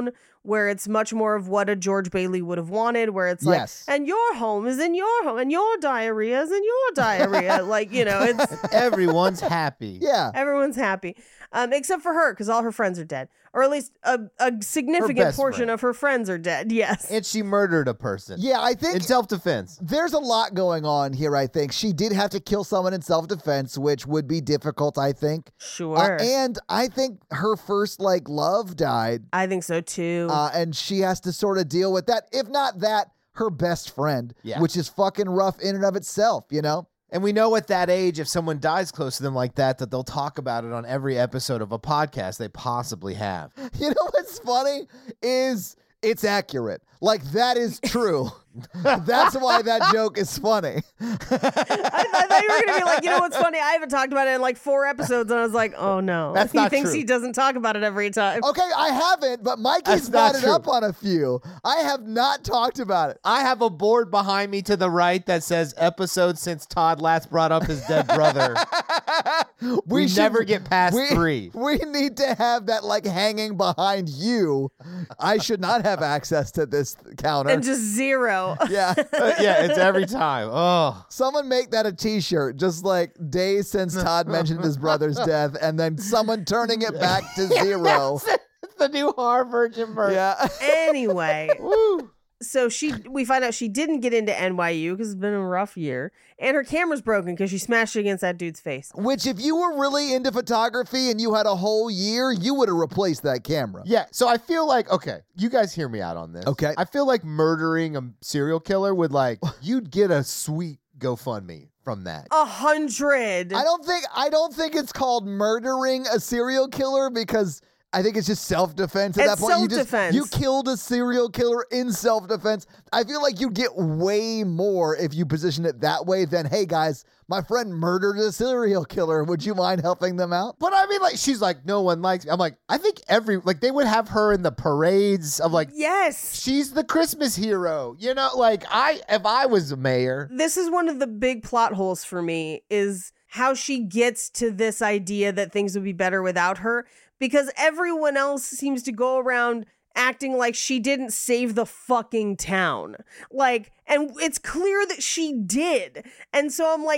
where it's much more of what a George Bailey would have wanted, where it's like, Yes. and your home is in your home, and your diarrhea is in your diarrhea. Like, it's Everyone's happy. Yeah. everyone's happy, except for her, because all her friends are dead, or at least a significant best portion friend. of her friends are dead. Yes. And she murdered a person. Yeah, I think In self-defense. there's a lot going on here, I think. She did have to kill someone in self-defense, which would be difficult, I think. Sure. And I think her first, love died, I think so too. and she has to sort of deal with that. If not that, her best friend, Yeah. which is fucking rough in and of itself, And we know at that age, if someone dies close to them like that they'll talk about it on every episode of a podcast they possibly have. You know what's funny is it's accurate. That is true. That's why that joke is funny. I thought you were going to be like, what's funny? I haven't talked about it in 4 episodes. And I was like, oh no. That's he not thinks true. he doesn't talk about it every time. Okay, I haven't, but Mikey's That's not brought it true. up on a few. I have not talked about it. I have a board behind me to the right that says episode since Todd last brought up his dead brother. We never get past 3. We need to have that hanging behind you. I should not have access to this counter. And just 0. yeah. Yeah, it's every time. Oh. Someone make that a t-shirt, just days since Todd mentioned his brother's death, and then someone turning it back to 0. It's the new Harvard merch. Yeah. Anyway, Woo. so we find out she didn't get into NYU because it's been a rough year. And her camera's broken because she smashed it against that dude's face. Which, if you were really into photography and you had a whole year, you would have replaced that camera. Yeah, so I feel okay, you guys hear me out on this. Okay. I feel like murdering a serial killer would you'd get a sweet GoFundMe from that. 100. I don't think it's called murdering a serial killer, because I think it's just self-defense at It's that point. self-defense. You killed a serial killer in self-defense. I feel like you get way more if you position it that way than, hey guys, my friend murdered a serial killer. Would you mind helping them out? But I mean, she's no one likes me. I'm I think they would have her in the parades of Yes. she's the Christmas hero. If I was a mayor. This is one of the big plot holes for me, is how she gets to this idea that things would be better without her, because everyone else seems to go around acting like she didn't save the fucking town. And it's clear that she did. And so I'm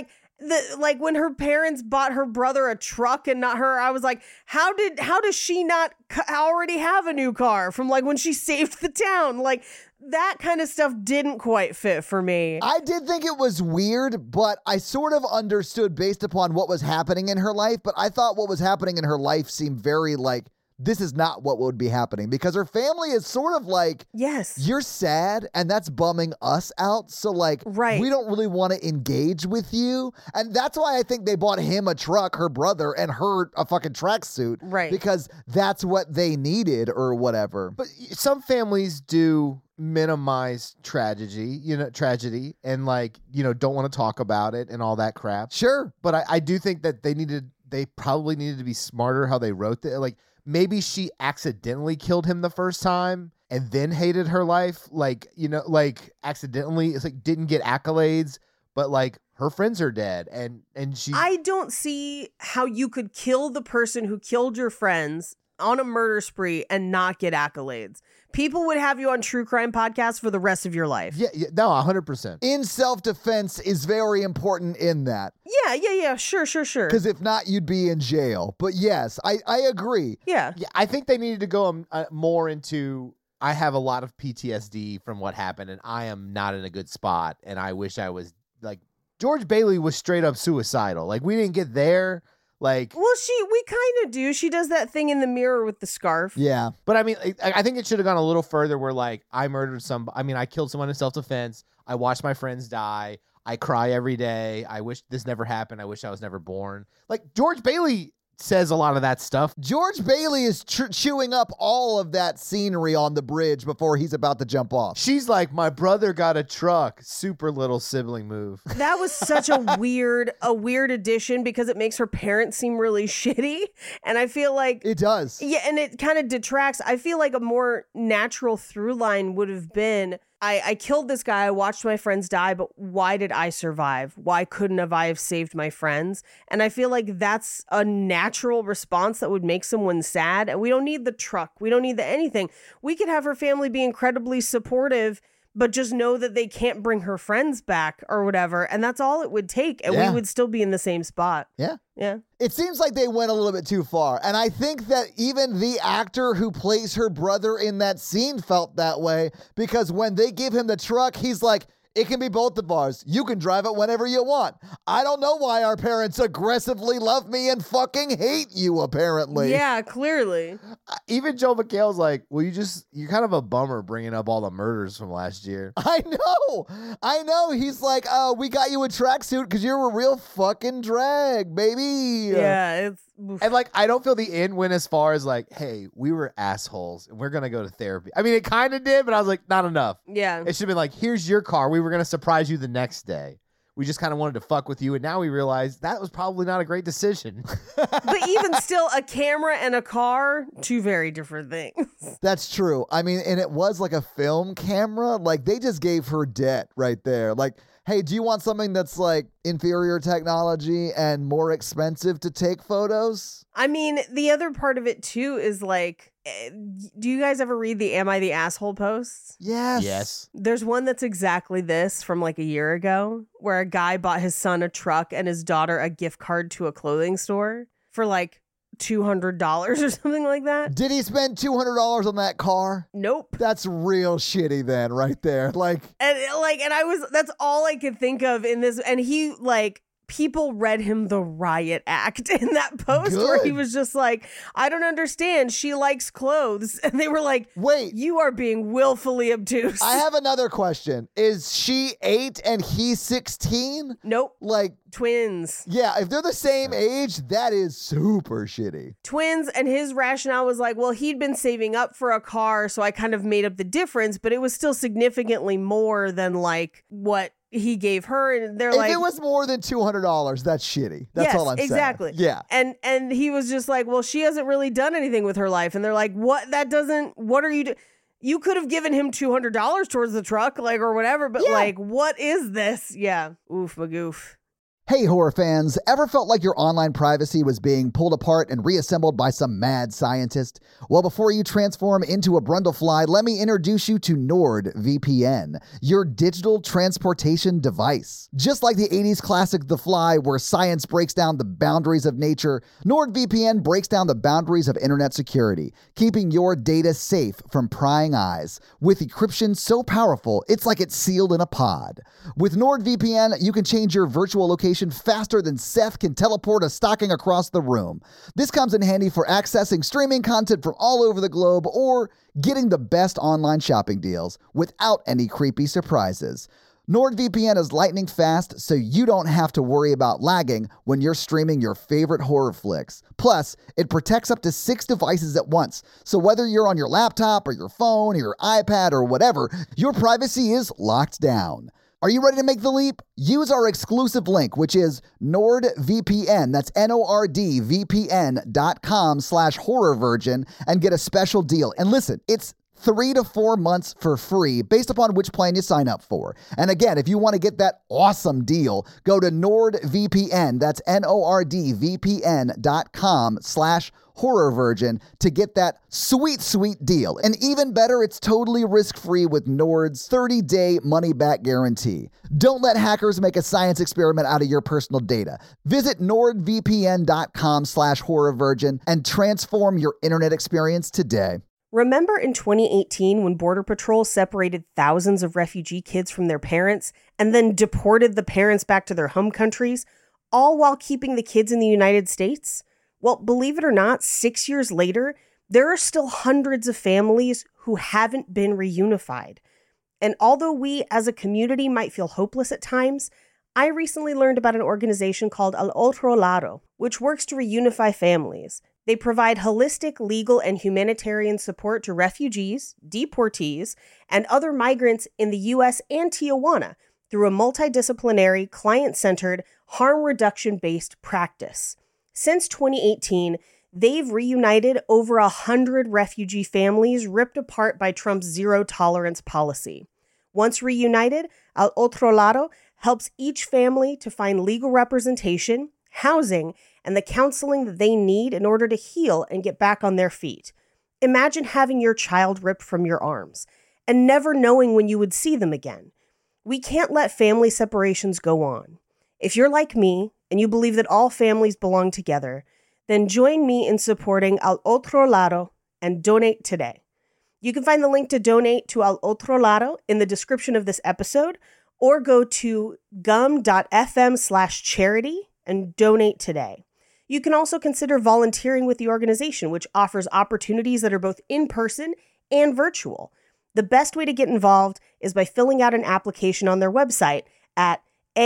when her parents bought her brother a truck and not her, I was like, how does she not already have a new car from when she saved the town? That kind of stuff didn't quite fit for me. I did think it was weird, but I sort of understood based upon what was happening in her life. But I thought what was happening in her life seemed very this is not what would be happening, because her family is sort of Yes. you're sad and that's bumming us out. So Right. we don't really want to engage with you. And that's why I think they bought him a truck, her brother, and her a fucking tracksuit. Right. Because that's what they needed or whatever. But some families do minimize tragedy and don't want to talk about it and all that crap. Sure. But I do think that they probably needed to be smarter how they wrote it. Maybe she accidentally killed him the first time and then hated her life. Accidentally, it's didn't get accolades, but her friends are dead and she. I don't see how you could kill the person who killed your friends on a murder spree and not get accolades. People would have you on true crime podcasts for the rest of your life. Yeah, no, 100%. In self-defense is very important in that. Yeah. Sure. Because if not, you'd be in jail. But yes, I agree. Yeah. Yeah, I think they needed to go more into. I have a lot of PTSD from what happened, and I am not in a good spot. And I wish I was George Bailey was straight up suicidal. We didn't get there. Well, we kind of do. She does that thing in the mirror with the scarf. Yeah. But I mean, I think it should have gone a little further. Where I murdered I killed someone in self-defense. I watched my friends die. I cry every day. I wish this never happened. I wish I was never born. George Bailey says a lot of that stuff. George Bailey is chewing up all of that scenery on the bridge before he's about to jump off. She's like, my brother got a truck. Super little sibling move. That was such a weird addition, because it makes her parents seem really shitty. And I feel like It does. yeah, and it kind of detracts. I feel like a more natural through line would have been I killed this guy. I watched my friends die, but why did I survive? Why couldn't I have saved my friends? And I feel like that's a natural response that would make someone sad. And we don't need the truck. We don't need the anything. We could have her family be incredibly supportive, but just know that they can't bring her friends back or whatever. And that's all it would take. And we would still be in the same spot. Yeah. Yeah. It seems like they went a little bit too far. And I think that even the actor who plays her brother in that scene felt that way, because when they give him the truck, he's like, it can be both of ours. You can drive it whenever you want. I don't know why our parents aggressively love me and fucking hate you, apparently. Yeah, clearly. Even Joel McHale's like, well, you're kind of a bummer bringing up all the murders from last year. I know. He's like, we got you a tracksuit because you're a real fucking drag, baby. Yeah, it's... And like, I don't feel the end went as far as like, hey, we were assholes and we're going to go to therapy. I mean, it kind of did, but I was like, not enough. Yeah. It should have been like, here's your car. We were going to surprise you the next day. We just kind of wanted to fuck with you. And now we realize that was probably not a great decision. But even still, a camera and a car, two very different things. That's true. I mean, and it was like a film camera. Like, they just gave her debt right there. Like, hey, do you want something that's like inferior technology and more expensive to take photos? I mean, the other part of it too is like, do you guys ever read the Am I the Asshole posts? Yes. There's one that's exactly this from like a year ago, where a guy bought his son a truck and his daughter a gift card to a clothing store for like $200 or something like that. Did he spend $200 on that car? Nope. That's real shitty then, right there. Like, And that's all I could think of in this. And he like, people read him the riot act in that post where he was just like, I don't understand. She likes clothes. And they were like, wait, you are being willfully obtuse. I have another question. Is she 8 and he's 16? Nope. Like, twins. Yeah, if they're the same age, that is super shitty. Twins, and his rationale was like, well, he'd been saving up for a car, so I kind of made up the difference, but it was still significantly more than like what he gave her. And they're like, if it was more than $200, that's shitty. That's all I'm saying. Exactly. Yeah. And he was just like, well, she hasn't really done anything with her life. And they're like, what are you doing? You could have given him $200 towards the truck, like, or whatever, but like, what is this? Yeah. Oof, magoof. Hey, horror fans, ever felt like your online privacy was being pulled apart and reassembled by some mad scientist? Well, before you transform into a Brundlefly, let me introduce you to NordVPN, your digital transportation device. Just like the 80s classic The Fly, where science breaks down the boundaries of nature, NordVPN breaks down the boundaries of internet security, keeping your data safe from prying eyes. With encryption so powerful, it's like it's sealed in a pod. With NordVPN, you can change your virtual location faster than Seth can teleport a stocking across the room. This comes in handy for accessing streaming content from all over the globe or getting the best online shopping deals without any creepy surprises. NordVPN is lightning fast, so you don't have to worry about lagging when you're streaming your favorite horror flicks. Plus, it protects up to 6 devices at once, so whether you're on your laptop or your phone or your iPad or whatever, your privacy is locked down. Are you ready to make the leap? Use our exclusive link, which is NordVPN, that's NordVPN.com/horrorvirgin, and get a special deal. And listen, it's 3 to 4 months for free based upon which plan you sign up for. And again, if you want to get that awesome deal, go to NordVPN, that's NordVPN.com/horrorvirgin to get that sweet, sweet deal. And even better, it's totally risk-free with Nord's 30-day money-back guarantee. Don't let hackers make a science experiment out of your personal data. Visit NordVPN.com/horrorvirgin and transform your internet experience today. Remember in 2018 when Border Patrol separated thousands of refugee kids from their parents and then deported the parents back to their home countries, all while keeping the kids in the United States? Well, believe it or not, 6 years later, there are still hundreds of families who haven't been reunified. And although we as a community might feel hopeless at times, I recently learned about an organization called El Otro Lado, which works to reunify families. They provide holistic, legal, and humanitarian support to refugees, deportees, and other migrants in the U.S. and Tijuana through a multidisciplinary, client-centered, harm reduction-based practice. Since 2018, they've reunited over 100 refugee families ripped apart by Trump's zero-tolerance policy. Once reunited, Al Otro Lado helps each family to find legal representation, housing, and the counseling that they need in order to heal and get back on their feet. Imagine having your child ripped from your arms and never knowing when you would see them again. We can't let family separations go on. If you're like me and you believe that all families belong together, then join me in supporting Al Otro Lado and donate today. You can find the link to donate to Al Otro Lado in the description of this episode, or go to gum.fm/charity and donate today. You can also consider volunteering with the organization, which offers opportunities that are both in person and virtual. The best way to get involved is by filling out an application on their website at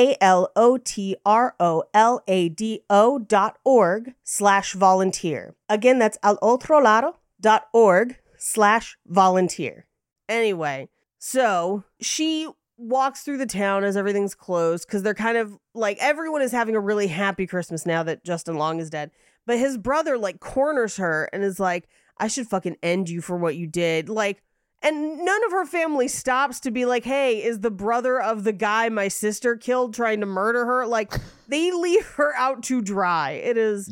alotrolado.org/volunteer. Again, that's alotrolado.org/volunteer. Anyway, so she walks through the town as everything's closed because they're kind of like, everyone is having a really happy Christmas now that Justin Long is dead. But his brother like corners her and is like, I should fucking end you for what you did. Like, and none of her family stops to be like, hey, is the brother of the guy my sister killed trying to murder her? Like, they leave her out to dry. It is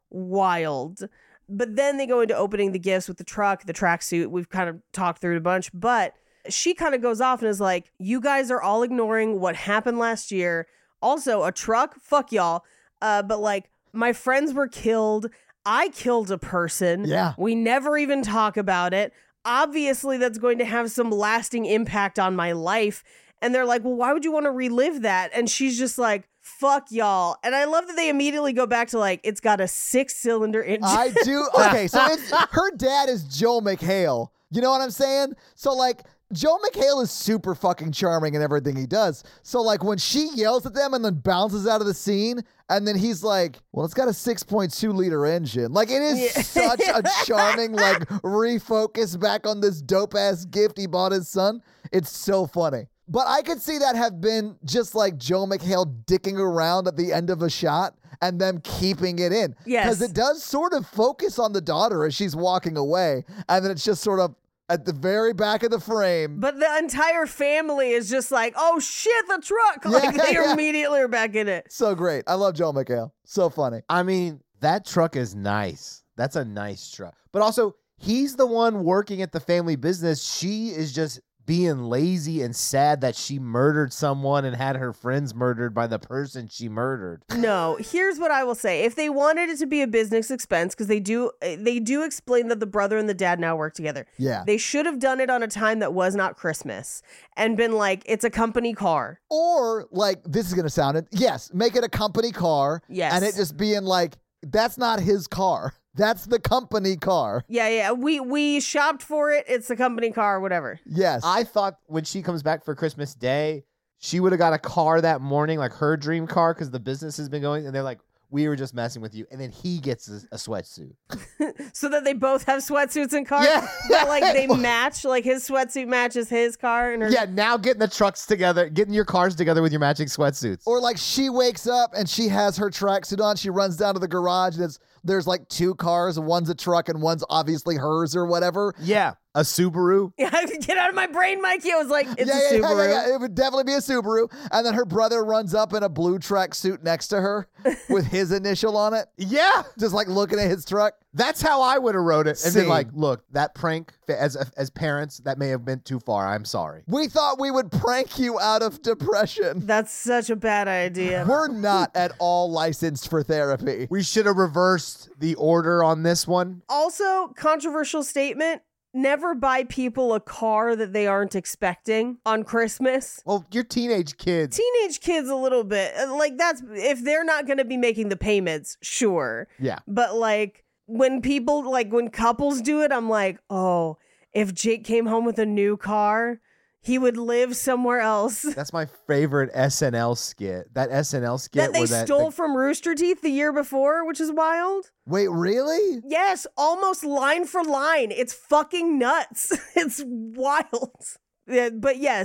wild. But then they go into opening the gifts with the truck, the tracksuit. We've kind of talked through it a bunch, but she kind of goes off and is like, you guys are all ignoring what happened last year. Also, a truck? Fuck y'all. But like, my friends were killed. I killed a person. Yeah. We never even talk about it. Obviously, that's going to have some lasting impact on my life. And they're like, well, why would you want to relive that? And she's just like, fuck y'all. And I love that they immediately go back to like, it's got a 6-cylinder engine. I do. Okay, so her dad is Joel McHale. You know what I'm saying? So like, Joel McHale is super fucking charming in everything he does. So like when she yells at them and then bounces out of the scene, and then he's like, well, it's got a 6.2 liter engine. Like, it is such a charming, like, refocus back on this dope ass gift he bought his son. It's so funny. But I could see that have been just like Joel McHale dicking around at the end of a shot and them keeping it in. Yes. Because it does sort of focus on the daughter as she's walking away. And then it's just sort of at the very back of the frame. But the entire family is just like, oh shit, the truck. Like they immediately are back in it. So great. I love Joel McHale. So funny. I mean, that truck is nice. That's a nice truck. But also, he's the one working at the family business. She is just being lazy and sad that she murdered someone and had her friends murdered by the person she murdered. No, here's what I will say. If they wanted it to be a business expense, because they do explain that the brother and the dad now work together. Yeah. They should have done it on a time that was not Christmas and been like, it's a company car. Or like, this is going to sound, yes, make it a company car. Yes. And it just being like, that's not his car. That's the company car. Yeah. We shopped for it. It's the company car, whatever. Yes. I thought when she comes back for Christmas Day, she would have got a car that morning, like her dream car, because the business has been going. And they're like, we were just messing with you. And then he gets a sweatsuit. So that they both have sweatsuits and cars. Yeah. But like they match, like his sweatsuit matches his car. And her... Yeah, now getting the trucks together, getting your cars together with your matching sweatsuits. Or like she wakes up and she has her tracksuit on. She runs down to the garage and there's like two cars. One's a truck and one's obviously hers or whatever. Yeah, a Subaru. Yeah, get out of my brain, Mikey. I was like, it's a Subaru. Yeah. It would definitely be a Subaru. And then her brother runs up in a blue tracksuit next to her with his initial on it. Yeah. Just like looking at his truck. That's how I would have wrote it. And Same. been like, look, that prank, as parents, that may have been too far. I'm sorry. We thought we would prank you out of depression. That's such a bad idea. We're not at all licensed for therapy. We should have reversed the order on this one. Also, controversial statement. Never buy people a car that they aren't expecting on Christmas. Well, you're teenage kids. Teenage kids a little bit. Like that's, if they're not going to be making the payments, sure. Yeah. But like when people, like when couples do it, I'm like, oh, if Jake came home with a new car, he would live somewhere else. That's my favorite SNL skit. That SNL skit that they stole from Rooster Teeth the year before, which is wild. Wait, really? Yes, almost line for line. It's fucking nuts. It's wild. Yeah, but yes,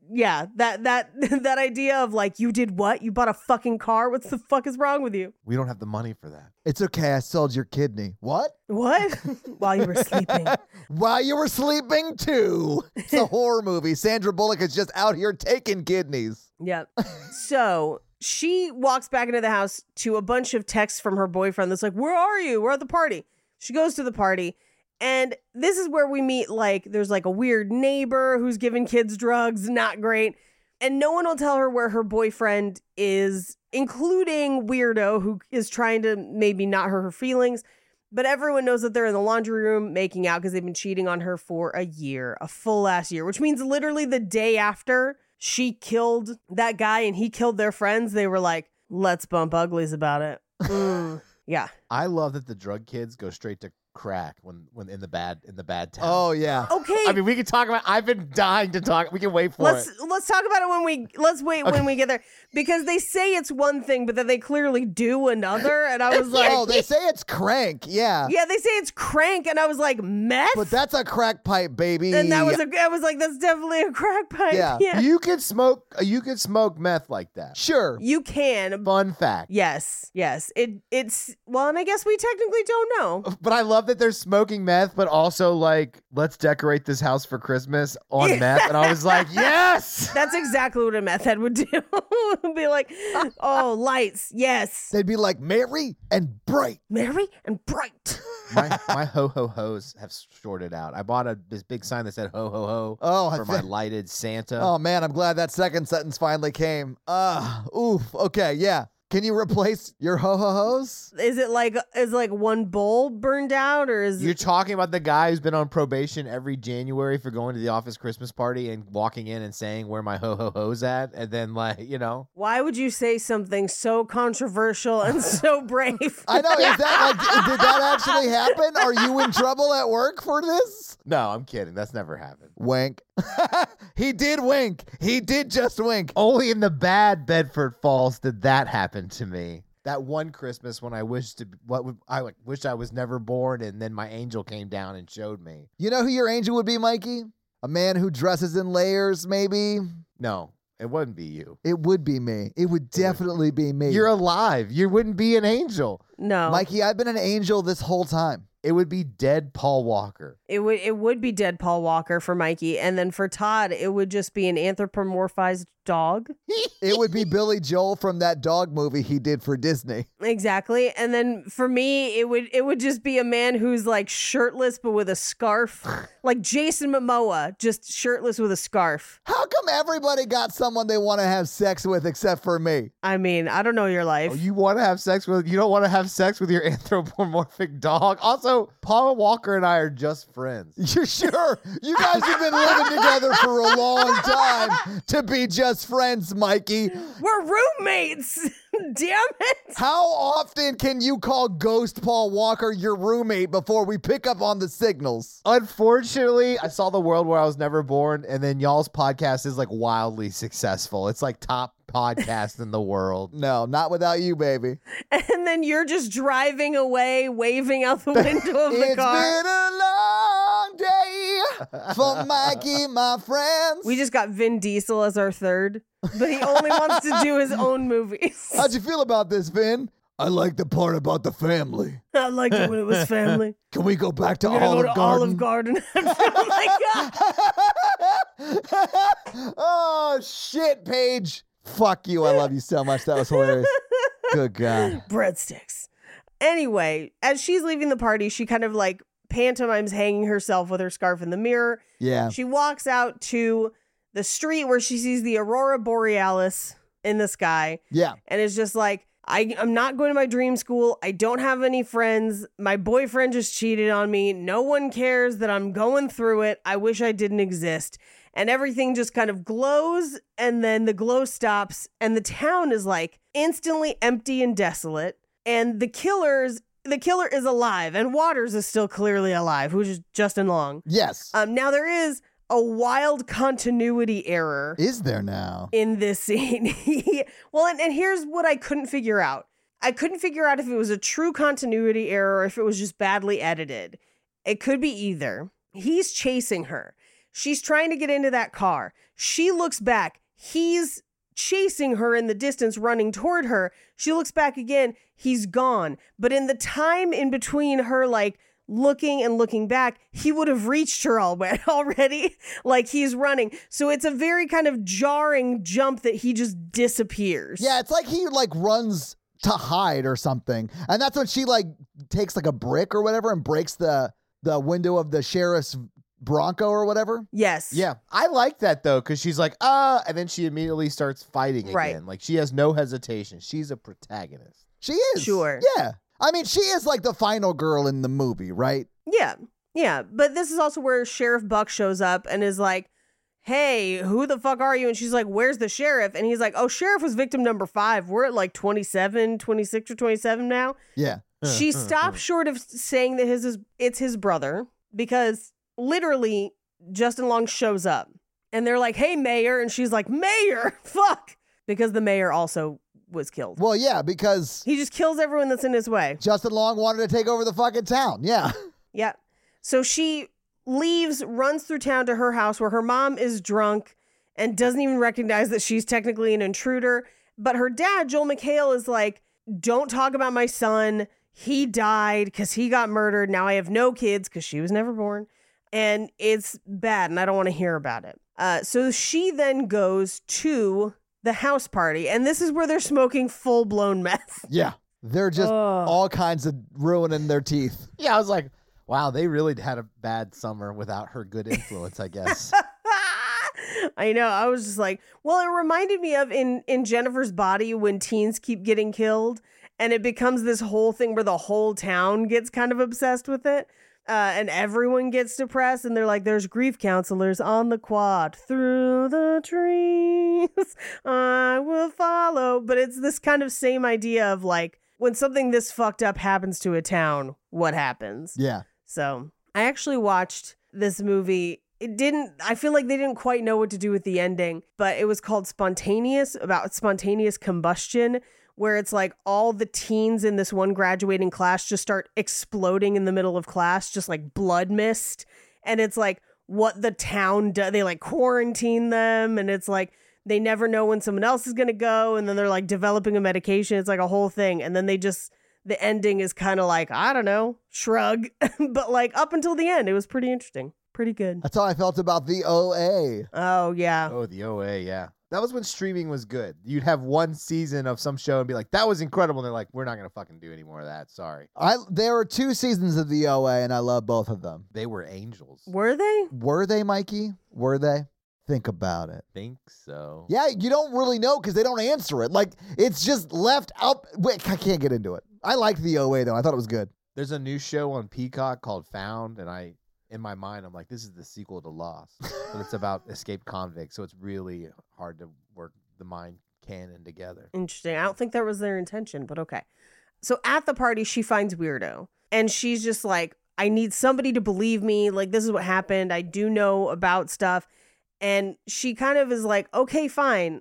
yeah, that idea of like, you did what? You bought a fucking car? What the fuck is wrong with you? We don't have the money for that. It's okay. I sold your kidney. What? What? While you were sleeping. While you were sleeping too. It's a horror movie. Sandra Bullock is just out here taking kidneys. Yep. So she walks back into the house to a bunch of texts from her boyfriend that's like, where are you? We're at the party. She goes to the party. And this is where we meet, like, there's like a weird neighbor who's giving kids drugs. Not great. And no one will tell her where her boyfriend is, including Weirdo, who is trying to maybe not hurt her feelings. But everyone knows that they're in the laundry room making out because they've been cheating on her for a year, a full ass year, which means literally the day after she killed that guy and he killed their friends, they were like, let's bump uglies about it. Yeah. I love that the drug kids go straight to crack when in the bad town. Oh yeah. Okay. I mean, we can talk about. I've been dying to talk. We can wait for it. Let's talk about it when we get there, because they say it's one thing, but then they clearly do another. And I was like, oh, they say it's crank. Yeah. Yeah, they say it's crank, and I was like, meth. But that's a crack pipe, baby. And I was like, that's definitely a crack pipe. Yeah. You could smoke meth like that. Sure. You can. Fun fact. Yes. It's well, and I guess we technically don't know. But I love that they're smoking meth, but also like, let's decorate this house for Christmas on meth. And I was like, yes. That's exactly what a meth head would do. Be like, oh, lights, yes. They'd be like, merry and bright. Merry and bright. My ho ho ho's have shorted out. I bought this big sign that said ho ho ho for my lighted Santa. Oh man, I'm glad that second sentence finally came. Oof. Okay, yeah. Can you replace your ho-ho-hos? Is like one bowl burned out, or is You're talking about the guy who's been on probation every January for going to the office Christmas party and walking in and saying where my ho-ho-ho's at, and then like, you know. Why would you say something so controversial and so brave? I know. Is that like, did that actually happen? Are you in trouble at work for this? No, I'm kidding. That's never happened. Wink. He did wink. He did just wink. Only in the bad Bedford Falls did that happen to me. That one Christmas when I wished I was never born, and then my angel came down and showed me. You know who your angel would be, Mikey? A man who dresses in layers, maybe? No, it wouldn't be you. It would be me. It would definitely be me. You're alive. You wouldn't be an angel. No. Mikey, I've been an angel this whole time. It would be dead Paul Walker. It would be dead Paul Walker for Mikey, and then for Todd, it would just be an anthropomorphized dog. It would be Billy Joel from that dog movie he did for Disney. Exactly. And then for me, it would just be a man who's like shirtless but with a scarf, like Jason Momoa, just shirtless with a scarf. How come everybody got someone they want to have sex with except for me? I mean, I don't know your life. Oh, you want to have sex with? You don't want to have sex with your anthropomorphic dog? Also, Paul Walker and I are just friends. You're sure? You guys have been living together for a long time to be just friends, Mikey. We're roommates. Damn it. How often can you call Ghost Paul Walker your roommate before we pick up on the signals? Unfortunately, I saw The World Where I Was Never Born, and then y'all's podcast is like wildly successful. It's like top podcast in the world. No, not without you, baby. And then you're just driving away, waving out the window of the car. It's been a long day for Mikey, my friends. We just got Vin Diesel as our third, but he only wants to do his own movies. How'd you feel about this, Vin? I like the part about the family. I liked it when it was family. Can we go back to We're gonna Olive go to Garden? Olive Garden. Oh my God. Oh, shit, Paige. Fuck you. I love you so much. That was hilarious. Good God. Breadsticks. Anyway, as she's leaving the party, she kind of like pantomimes hanging herself with her scarf in the mirror. Yeah. She walks out to the street where she sees the Aurora Borealis in the sky. Yeah. And it's just like, I'm not going to my dream school. I don't have any friends. My boyfriend just cheated on me. No one cares that I'm going through it. I wish I didn't exist. And everything just kind of glows, and then the glow stops, and the town is like instantly empty and desolate. And the killer is alive, and Waters is still clearly alive, which is Justin Long. Yes. Now there is a wild continuity error. Is there now? In this scene. Well, and here's what I couldn't figure out. I couldn't figure out if it was a true continuity error or if it was just badly edited. It could be either. He's chasing her. She's trying to get into that car. She looks back. He's chasing her in the distance, running toward her. She looks back again. He's gone. But in the time in between her, like, looking and looking back, he would have reached her already. Like, he's running. So it's a very kind of jarring jump that he just disappears. Yeah, it's like he like runs to hide or something. And that's when she like takes like a brick or whatever and breaks the window of the sheriff's Bronco or whatever. Yes. Yeah, I like that though, because she's like, and then she immediately starts fighting Right. again. Like, she has no hesitation. She's a protagonist. She is. Sure. Yeah. I mean, she is like the final girl in the movie, right? Yeah. Yeah. But this is also where Sheriff Buck shows up and is like, hey, who the fuck are you? And she's like, where's the sheriff? And he's like, oh, sheriff was victim number 5. We're at like 27, 26 or 27 now. Yeah. She stops short of saying that it's his brother, because literally Justin Long shows up and they're like, hey, mayor. And she's like, mayor, fuck. Because the mayor also was killed. Well, yeah, because He just kills everyone that's in his way. Justin Long wanted to take over the fucking town. Yeah. Yeah. So she leaves, runs through town to her house where her mom is drunk and doesn't even recognize that she's technically an intruder. But her dad, Joel McHale, is like, don't talk about my son. He died because he got murdered. Now I have no kids because she was never born. And it's bad and I don't want to hear about it. So she then goes to the house party. And this is where they're smoking full-blown meth. Yeah. They're just all kinds of ruining their teeth. Yeah, I was like, wow, they really had a bad summer without her good influence, I guess. I know. I was just like, well, it reminded me of in Jennifer's Body when teens keep getting killed and it becomes this whole thing where the whole town gets kind of obsessed with it. And everyone gets depressed and they're like, there's grief counselors on the quad. Through the trees, I will follow. But it's this kind of same idea of like, when something this fucked up happens to a town, what happens? Yeah. So I actually watched this movie. I feel like they didn't quite know what to do with the ending, but it was called Spontaneous, about spontaneous combustion, where it's like all the teens in this one graduating class just start exploding in the middle of class, just like blood mist. And it's like what the town does. They like quarantine them. And it's like they never know when someone else is going to go. And then they're like developing a medication. It's like a whole thing. And then the ending is kind of like, I don't know, shrug. But like up until the end, it was pretty interesting. Pretty good. That's how I felt about the OA. Oh, yeah. Oh, the OA, yeah. That was when streaming was good. You'd have one season of some show and be like, that was incredible. And they're like, we're not going to fucking do any more of that. Sorry. There were 2 seasons of the OA, and I love both of them. They were angels. Were they? Were they, Mikey? Were they? Think about it. Think so. Yeah, you don't really know because they don't answer it. Like, it's just left out. Wait, I can't get into it. I liked the OA, though. I thought it was good. There's a new show on Peacock called Found, and in my mind, I'm like, this is the sequel to Lost. But it's about escaped convicts, so it's really hard to work the mind canon together. Interesting. I don't think that was their intention, but okay. So at the party, she finds Weirdo, and she's just like, I need somebody to believe me. Like, this is what happened. I do know about stuff. And she kind of is like, okay, fine.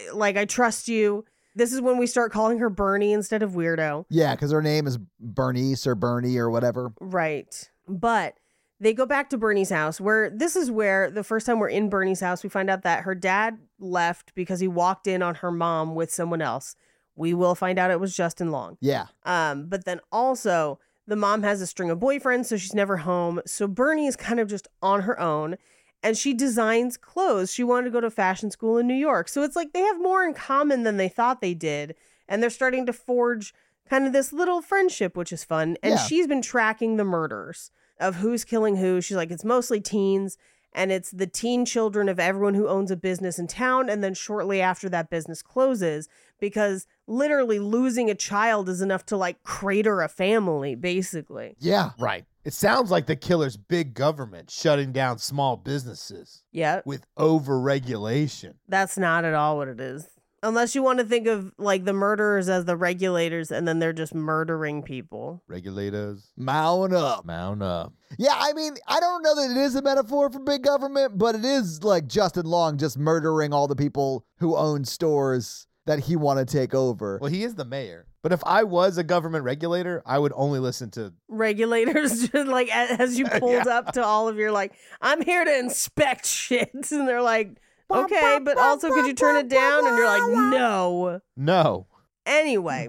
I trust you. This is when we start calling her Bernie instead of Weirdo. Yeah, because her name is Bernice or Bernie or whatever. Right. But they go back to Bernie's house, where this is where the first time we're in Bernie's house, we find out that her dad left because he walked in on her mom with someone else. We will find out it was Justin Long. Yeah. But then also the mom has a string of boyfriends, so she's never home. So Bernie is kind of just on her own, and she designs clothes. She wanted to go to fashion school in New York. So it's like they have more in common than they thought they did. And they're starting to forge kind of this little friendship, which is fun. And she's been tracking the murders of who's killing who. She's like, it's mostly teens, and it's the teen children of everyone who owns a business in town. And then shortly after that business closes, because literally losing a child is enough to like crater a family, basically. Yeah. Right. It sounds like the killer's big government shutting down small businesses. Yeah. With over-regulation. That's not at all what it is. Unless you want to think of like the murderers as the regulators, and then they're just murdering people. Regulators. Mount up. Mount up. Yeah, I mean, I don't know that it is a metaphor for big government, but it is like Justin Long just murdering all the people who own stores that he want to take over. Well, he is the mayor. But if I was a government regulator, I would only listen to Regulators, just like as you pulled up to all of your like, I'm here to inspect shit. And they're like, okay, but also could you turn it down? And you're like, no. Anyway,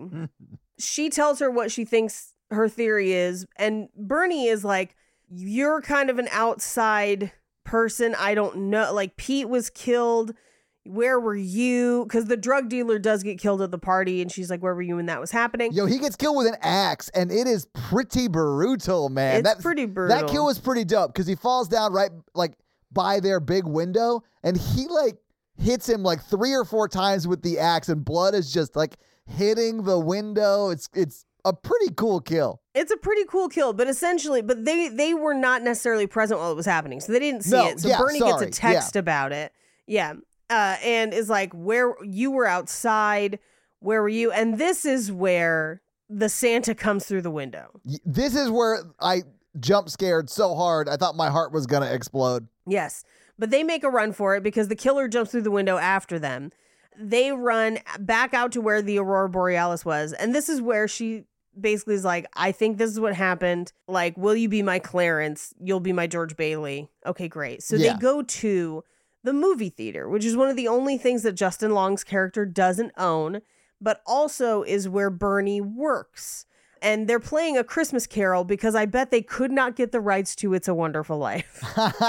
she tells her what she thinks her theory is. And Bernie is like, you're kind of an outside person. I don't know. Like, Pete was killed. Where were you? Because the drug dealer does get killed at the party. And she's like, where were you when that was happening? Yo, he gets killed with an axe, and it is pretty brutal, man. It's pretty brutal. That kill was pretty dope because he falls down right like by their big window, and he like hits him like 3 or 4 times with the axe, and blood is just like hitting the window. It's a pretty cool kill. It's a pretty cool kill, but essentially, they were not necessarily present while it was happening, so they didn't see it. So Bernie gets a text about it. Yeah. And is like, where you were outside, where were you? And this is where the Santa comes through the window. This is where I jump scared so hard, I thought my heart was going to explode. Yes, but they make a run for it because the killer jumps through the window after them. They run back out to where the Aurora Borealis was. And this is where she basically is like, I think this is what happened. Like, will you be my Clarence? You'll be my George Bailey. Okay, great. So they go to the movie theater, which is one of the only things that Justin Long's character doesn't own, but also is where Bernie works. And they're playing A Christmas Carol because I bet they could not get the rights to It's a Wonderful Life.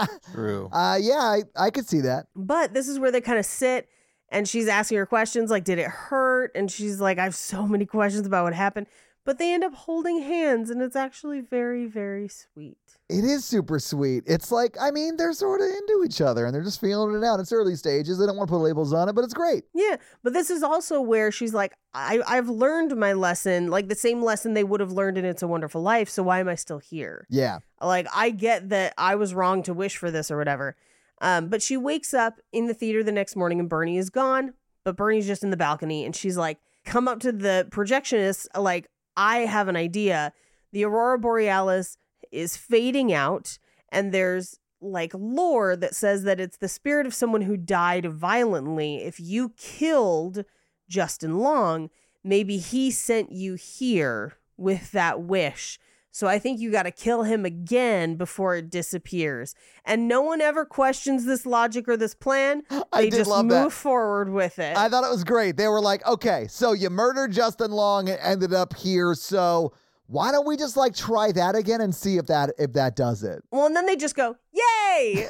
True. Yeah, I could see that. But this is where they kind of sit and she's asking her questions like, did it hurt? And she's like, I have so many questions about what happened. But they end up holding hands, and it's actually very, very sweet. It is super sweet. It's like, I mean, they're sort of into each other, and they're just feeling it out. It's early stages. They don't want to put labels on it, but it's great. Yeah, but this is also where she's like, I've learned my lesson, like the same lesson they would have learned in It's a Wonderful Life, so why am I still here? Yeah. Like, I get that I was wrong to wish for this or whatever. But she wakes up in the theater the next morning, and Bernie is gone, but Bernie's just in the balcony, and she's like, come up to the projectionist, like, I have an idea. The Aurora Borealis is fading out, and there's like lore that says that it's the spirit of someone who died violently. If you killed Justin Long, maybe he sent you here with that wish. So I think you got to kill him again before it disappears. And no one ever questions this logic or this plan. They just move forward with it. I thought it was great. They were like, okay, so you murdered Justin Long and ended up here. So why don't we just like try that again and see if that does it? Well, and then they just go, yay!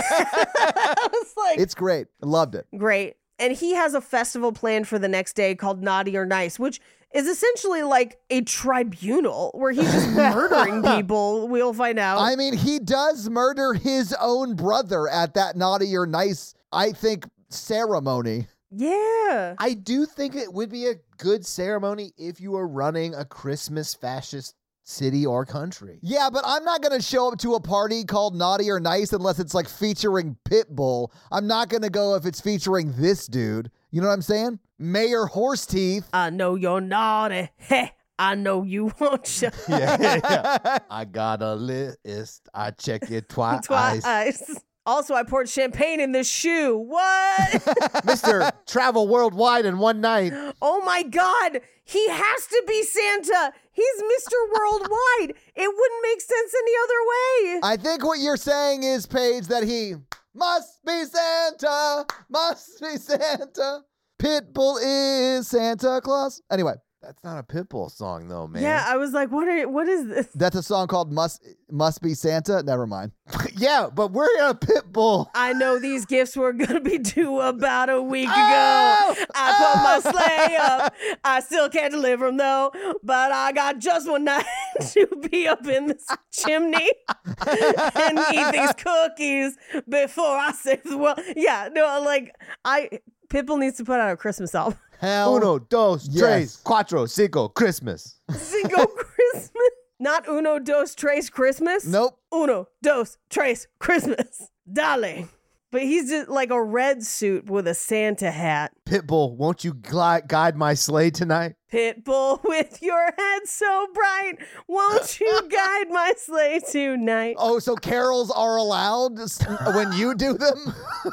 I was like, it's great. I loved it. Great. And he has a festival planned for the next day called Naughty or Nice, which is essentially like a tribunal where he's just murdering people. We'll find out. I mean, he does murder his own brother at that Naughty or Nice, I think, ceremony. Yeah. I do think it would be a good ceremony if you were running a Christmas fascist city or country. Yeah, but I'm not going to show up to a party called Naughty or Nice unless it's like featuring Pitbull. I'm not going to go if it's featuring this dude. You know what I'm saying? Mayor Horseteeth. I know you're naughty. Heh, I know you won't. Yeah. I got a list. I check it twice. Also, I poured champagne in this shoe. What? Mr. Travel Worldwide in one night. Oh my God. He has to be Santa. He's Mr. Worldwide. It wouldn't make sense any other way. I think what you're saying is, Paige, that he must be Santa. Must be Santa. Pitbull is Santa Claus. Anyway. That's not a Pitbull song, though, man. Yeah, I was like, what is this? That's a song called Must Be Santa? Never mind. Yeah, but we're in a Pitbull. I know these gifts were going to be due about a week ago. I put my sleigh up. I still can't deliver them, though. But I got just one night to be up in this chimney and eat these cookies before I save the world. Yeah, no, like, Pitbull needs to put out a Christmas album. Hell Uno, dos, yes. tres, cuatro, cinco, Christmas. Cinco Christmas? Not uno, dos, tres, Christmas? Nope. Uno, dos, tres, Christmas. Dale. But he's just like a red suit with a Santa hat. Pitbull, won't you guide my sleigh tonight? Pitbull, with your head so bright, won't you guide my sleigh tonight? Oh, so carols are allowed when you do them?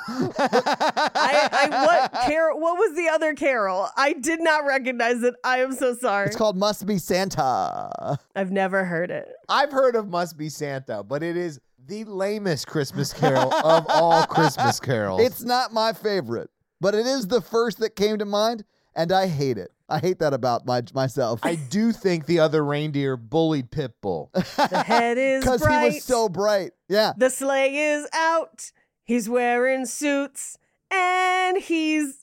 What was the other carol? I did not recognize it. I am so sorry. It's called Must Be Santa. I've never heard it. I've heard of Must Be Santa, but it is the lamest Christmas carol of all Christmas carols. It's not my favorite, but it is the first that came to mind, and I hate it. I hate that about myself. I do think the other reindeer bullied Pitbull. The head is bright. Because he was so bright. Yeah. The sleigh is out. He's wearing suits, and he's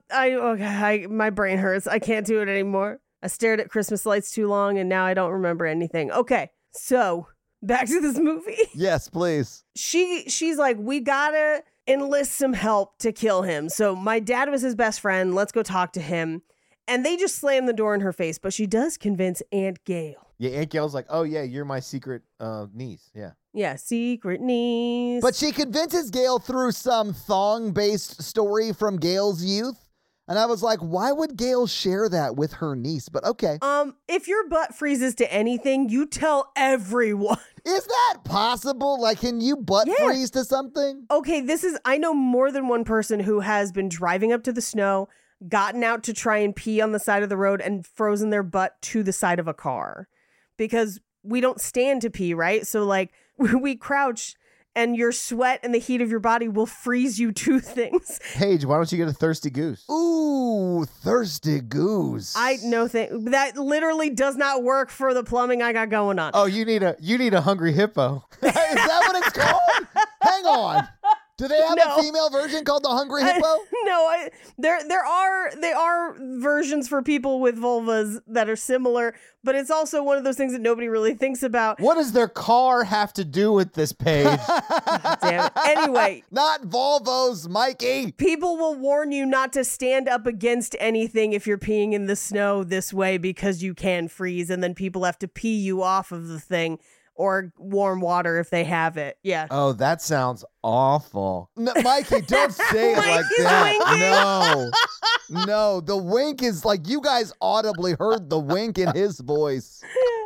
my brain hurts. I can't do it anymore. I stared at Christmas lights too long, and now I don't remember anything. Okay, so back to this movie. Yes, please. She's like, we gotta enlist some help to kill him. So my dad was his best friend. Let's go talk to him. And they just slam the door in her face, but she does convince Aunt Gail. Yeah, Aunt Gail's like, oh yeah, you're my secret niece. Yeah. Yeah, secret niece. But she convinces Gail through some thong-based story from Gail's youth. And I was like, why would Gail share that with her niece? But okay. If your butt freezes to anything, you tell everyone. Is that possible? Like, can you butt freeze to something? Okay, I know more than one person who has been driving up to the snow, gotten out to try and pee on the side of the road, and frozen their butt to the side of a car. Because we don't stand to pee, right? So, like, we crouch, and your sweat and the heat of your body will freeze you to things. Paige, why don't you get a thirsty goose? Ooh, thirsty goose. That literally does not work for the plumbing I got going on. Oh, you need a hungry hippo. Is that what it's called? Hang on. Do they have a female version called the Hungry Hippo? No, there are versions for people with vulvas that are similar, but it's also one of those things that nobody really thinks about. What does their car have to do with this, Paige? Damn it. Anyway. Not Volvos, Mikey. People will warn you not to stand up against anything if you're peeing in the snow this way because you can freeze, and then people have to pee you off of the thing. Or warm water if they have it. Yeah. Oh, that sounds awful. No, Mikey, don't say it like that. No, the wink is like you guys audibly heard the wink in his voice.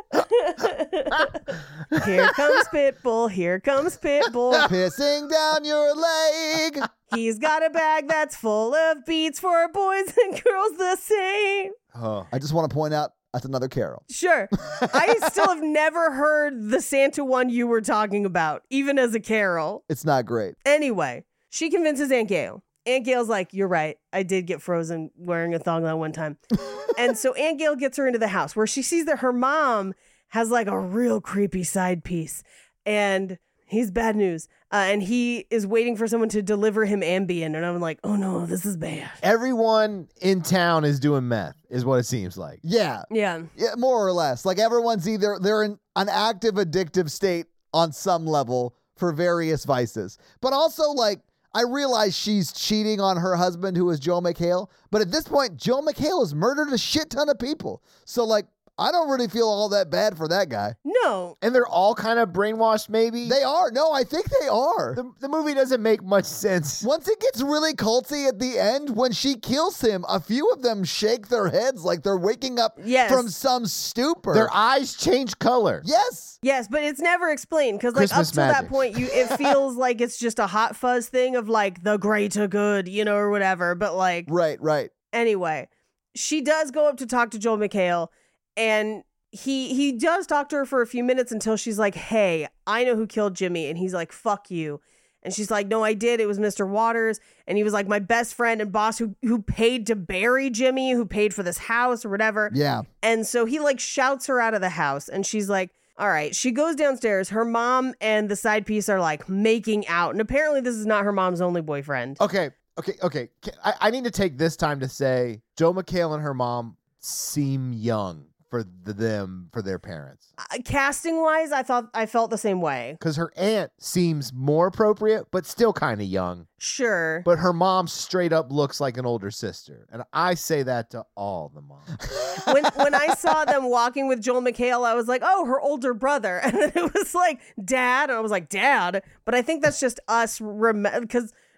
Here comes Pitbull. Here comes Pitbull. Pissing down your leg. He's got a bag that's full of beats for boys and girls the same. I just want to point out, that's another carol. Sure. I still have never heard the Santa one you were talking about, even as a carol. It's not great. Anyway, she convinces Aunt Gail. Aunt Gail's like, you're right. I did get frozen wearing a thong that one time. And so Aunt Gail gets her into the house where she sees that her mom has like a real creepy side piece. And he's bad news. And he is waiting for someone to deliver him Ambien. And I'm like, oh no, this is bad. Everyone in town is doing meth, is what it seems like. Yeah, more or less. Like everyone's they're in an active addictive state on some level for various vices. But also, like, I realize she's cheating on her husband, who is Joel McHale. But at this point, Joel McHale has murdered a shit ton of people. So, like, I don't really feel all that bad for that guy. No. And they're all kind of brainwashed, maybe? They are. No, I think they are. The movie doesn't make much sense. Once it gets really culty at the end, when she kills him, a few of them shake their heads like they're waking up from some stupor. Their eyes change color. Yes. Yes, but it's never explained because, like, up to that point, it feels like it's just a hot fuzz thing of, like, the greater good, or whatever. But, like... Right. Anyway, she does go up to talk to Joel McHale. And he does talk to her for a few minutes until she's like, hey, I know who killed Jimmy. And he's like, fuck you. And she's like, no, I did. It was Mr. Waters. And he was like my best friend and boss who paid to bury Jimmy, who paid for this house or whatever. Yeah. And so he like shouts her out of the house. And she's like, all right. She goes downstairs. Her mom and the side piece are like making out. And apparently this is not her mom's only boyfriend. Okay. I need to take this time to say Joe McHale and her mom seem young for their parents. Casting wise, I felt the same way. Because her aunt seems more appropriate, but still kind of young. Sure. But her mom straight up looks like an older sister. And I say that to all the moms. When I saw them walking with Joel McHale, I was like, oh, her older brother. And then it was like, Dad. And I was like, Dad. But I think that's just us because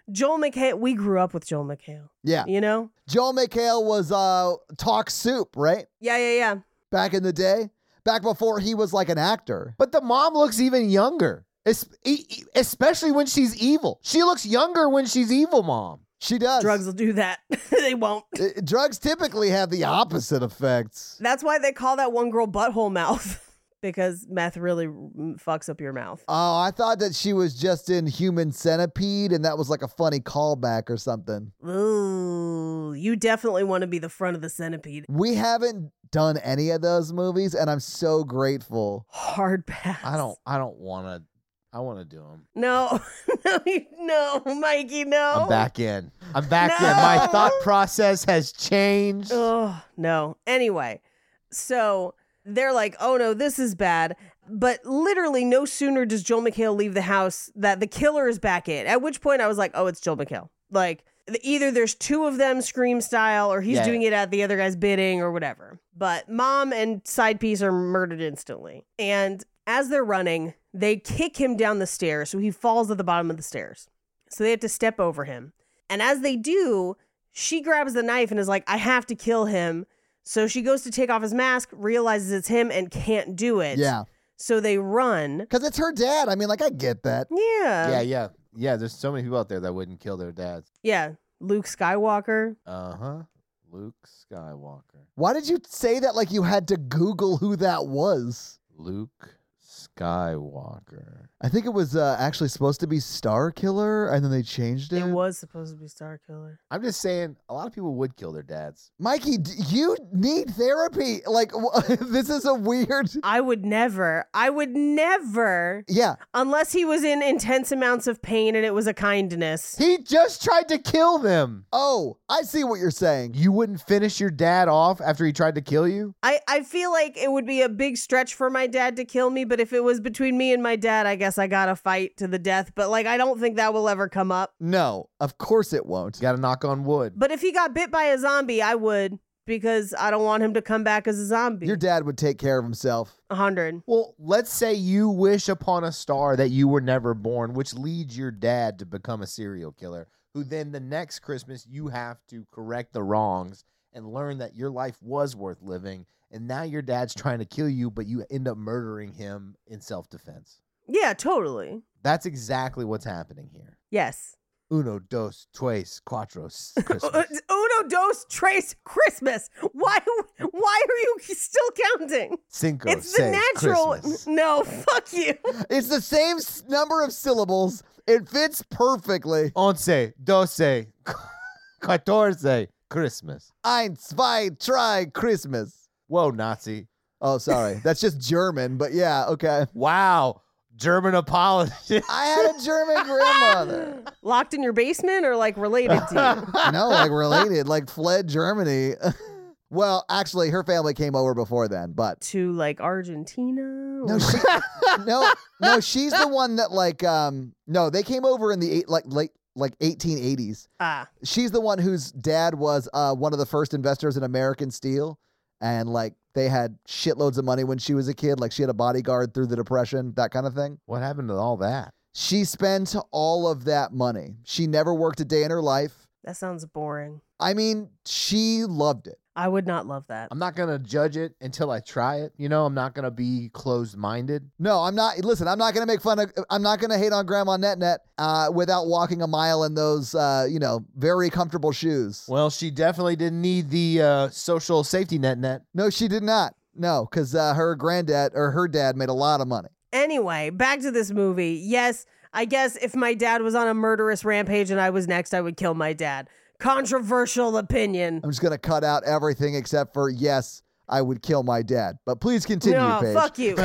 Joel McHale, we grew up with Joel McHale. Yeah. You know? Joel McHale was Talk Soup, right? Yeah. Back in the day. Back before he was like an actor. But the mom looks even younger, especially when she's evil. She looks younger when she's evil, mom. She does. Drugs will do that. They won't. Drugs typically have the opposite effects. That's why they call that one girl butthole mouth. Because meth really fucks up your mouth. Oh, I thought that she was just in Human Centipede and that was like a funny callback or something. Ooh, you definitely want to be the front of the centipede. We haven't done any of those movies and I'm so grateful. Hard pass. I don't want to. I want to do them. No, no, Mikey, no. I'm back in. I'm back in. My thought process has changed. Oh, no. Anyway, so they're like, oh no, this is bad. But literally no sooner does Joel McHale leave the house that the killer is back in. At which point I was like, oh, it's Joel McHale. Like either there's two of them Scream style or he's doing it at the other guy's bidding or whatever. But mom and side piece are murdered instantly. And as they're running, they kick him down the stairs. So he falls at the bottom of the stairs. So they have to step over him. And as they do, she grabs the knife and is like, I have to kill him. So she goes to take off his mask, realizes it's him, and can't do it. Yeah. So they run. Because it's her dad. I mean, like, I get that. Yeah. Yeah. There's so many people out there that wouldn't kill their dads. Yeah. Luke Skywalker. Luke Skywalker. Why did you say that like you had to Google who that was? Luke Skywalker. I think it was actually supposed to be Star Killer, and then they changed it. It was supposed to be Star Killer. I'm just saying, a lot of people would kill their dads. Mikey, you need therapy. Like, this is a weird... I would never. Yeah. Unless he was in intense amounts of pain and it was a kindness. He just tried to kill them. Oh, I see what you're saying. You wouldn't finish your dad off after he tried to kill you? I feel like it would be a big stretch for my dad to kill me, but if it was between me and my dad, I guess I gotta fight to the death. But like, I don't think that will ever come up. No, of course it won't. Gotta knock on wood. But if he got bit by a zombie, I would, because I don't want him to come back as a zombie. Your dad would take care of himself. 100. Well, let's say you wish upon a star that you were never born, which leads your dad to become a serial killer, who then the next Christmas you have to correct the wrongs and learn that your life was worth living. And now your dad's trying to kill you, but you end up murdering him in self-defense. Yeah, totally. That's exactly what's happening here. Yes. Uno, dos, tres, cuatro, Christmas. Uno, dos, tres, Christmas. Why are you still counting? Cinco, It's the seis, natural. Christmas. No, fuck you. It's the same number of syllables. It fits perfectly. Once, doce, catorce, Christmas. Ein, zwei, drei, Christmas. Whoa, Nazi. Oh, sorry. That's just German, but yeah, okay. Wow. German apologist. I had a German grandmother. Locked in your basement or like related to you? No, like related, like fled Germany. Well, actually, her family came over before then, but To like Argentina? no, she's the one that no, they came over in the late 1880s. Ah. She's the one whose dad was one of the first investors in American Steel, and like they had shitloads of money when she was a kid. Like she had a bodyguard through the Depression, that kind of thing. What happened to all that? She spent all of that money. She never worked a day in her life. That sounds boring. I mean, she loved it. I would not love that. I'm not going to judge it until I try it. You know, I'm not going to be closed-minded. No, I'm not. Listen, I'm not going to make fun of, I'm not going to hate on Grandma Net without walking a mile in those, very comfortable shoes. Well, she definitely didn't need the social safety net. No, she did not. No, because her dad made a lot of money. Anyway, back to this movie. Yes, I guess if my dad was on a murderous rampage and I was next, I would kill my dad. Controversial opinion. I'm just going to cut out everything except for, yes, I would kill my dad. But please continue, No, Paige. fuck you.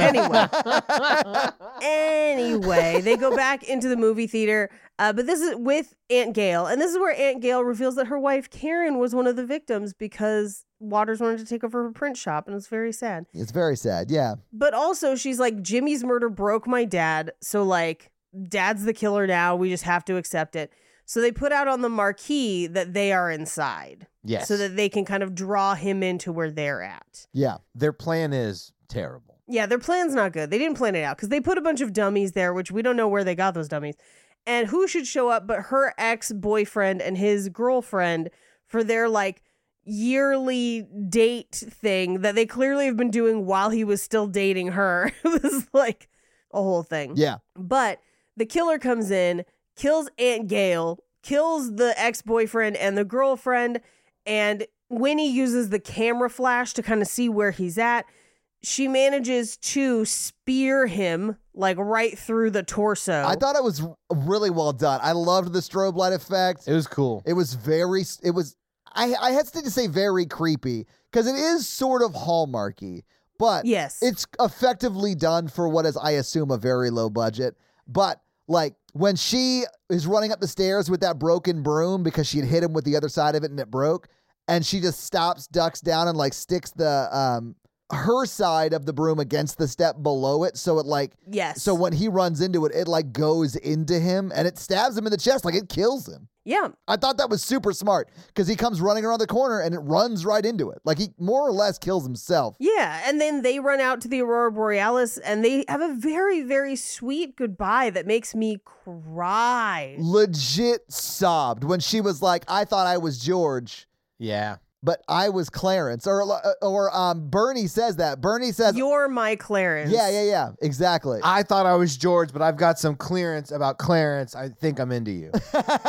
Anyway, they go back into the movie theater, but this is with Aunt Gail. And this is where Aunt Gail reveals that her wife, Karen, was one of the victims because Waters wanted to take over her print shop, and it's very sad. It's very sad, yeah. But also, she's like, Jimmy's murder broke my dad, so like, dad's the killer now. We just have to accept it. So they put out on the marquee that they are inside. Yes. So that they can kind of draw him into where they're at. Yeah. Their plan is terrible. Yeah, their plan's not good. They didn't plan it out because they put a bunch of dummies there, which we don't know where they got those dummies. And who should show up but her ex-boyfriend and his girlfriend for their like yearly date thing that they clearly have been doing while he was still dating her. It was like a whole thing. Yeah. But the killer comes in, kills Aunt Gail, kills the ex-boyfriend and the girlfriend, and Winnie uses the camera flash to kind of see where he's at. She manages to spear him like right through the torso. I thought it was really well done. I loved the strobe light effect. It was cool. I hesitate to say very creepy because it is sort of Hallmarky, but Yes. it's effectively done for what is, I assume, a very low budget. But like when she is running up the stairs with that broken broom because she had hit him with the other side of it and it broke, and she just stops, ducks down, and like sticks the her side of the broom against the step below it, so it like Yes. so when he runs into it, it like goes into him and it stabs him in the chest, like it kills him. Yeah. I thought that was super smart because he comes running around the corner and it runs right into it. Like he more or less kills himself. Yeah. And then they run out to the Aurora Borealis and they have a very, very sweet goodbye that makes me cry. Legit sobbed when she was like, I thought I was George, Yeah. but I was Clarence. Or Bernie says that. Bernie says, You're my Clarence. yeah, exactly. I thought I was George, but I've got some clearance about Clarence. I think I'm into you.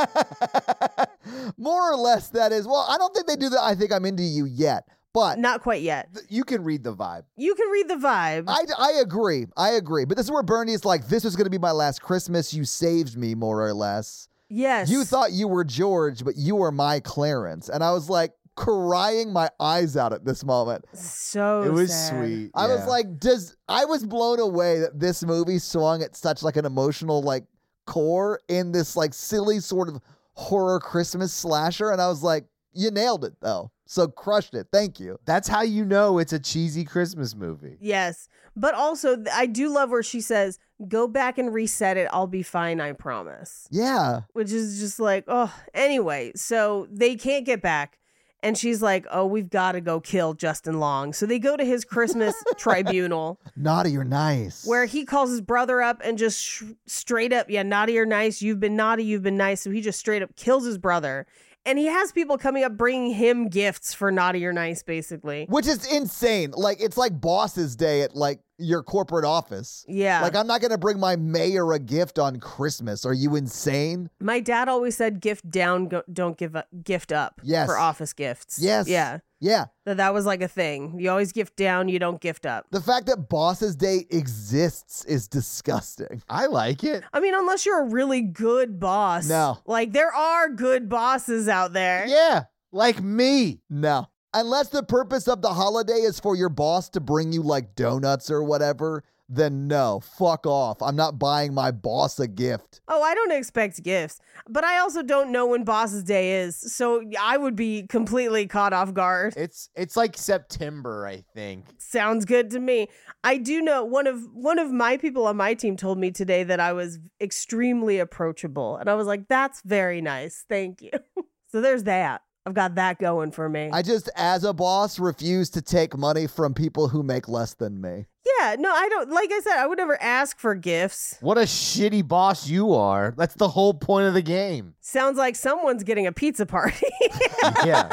More or less that is, well, I don't think they do that. I think I'm into you yet, but Not quite yet. You can read the vibe. You can read the vibe. I agree. But this is where Bernie's like, this was going to be my last Christmas. You saved me, more or less. Yes. You thought you were George, but you were my Clarence. And I was like crying my eyes out at this moment. So It was sad. sweet. I was Yeah. like, I was blown away that this movie swung at such like an emotional like core in this like silly sort of horror Christmas slasher. And I was like, you nailed it though. So crushed it. Thank you. That's how you know it's a cheesy Christmas movie. Yes. But also, I do love where she says, go back and reset it. I'll be fine, I promise. Yeah. Which is just like, oh, anyway. So they can't get back. And she's like, oh, we've got to go kill Justin Long. So they go to his Christmas tribunal Naughty or nice. where he calls his brother up and just straight up, yeah, naughty or nice. You've been naughty, you've been nice. So he just straight up kills his brother. And he has people coming up bringing him gifts for naughty or nice, basically. Which is insane. Like, it's like boss's day at like your corporate office. Yeah. Like, I'm not going to bring my mayor a gift on Christmas. Are you insane? My dad always said gift down, don't give up, gift up. Yes. For office gifts. Yes. Yeah. Yeah. That was like a thing. You always gift down, you don't gift up. The fact that boss's day exists is disgusting. I like it. I mean, unless you're a really good boss. No. Like, there are good bosses out there. Yeah, like me. No. Unless the purpose of the holiday is for your boss to bring you like donuts or whatever, then no, fuck off. I'm not buying my boss a gift. Oh, I don't expect gifts. But I also don't know when boss's day is. So I would be completely caught off guard. It's like September, I think. Sounds good to me. I do know one of my people on my team told me today that I was extremely approachable. And I was like, that's very nice. Thank you. So there's that. I've got that going for me. I just, as a boss, refuse to take money from people who make less than me. Yeah, no, I don't. Like I said, I would never ask for gifts. What a shitty boss you are. That's the whole point of the game. Sounds like someone's getting a pizza party. Yeah.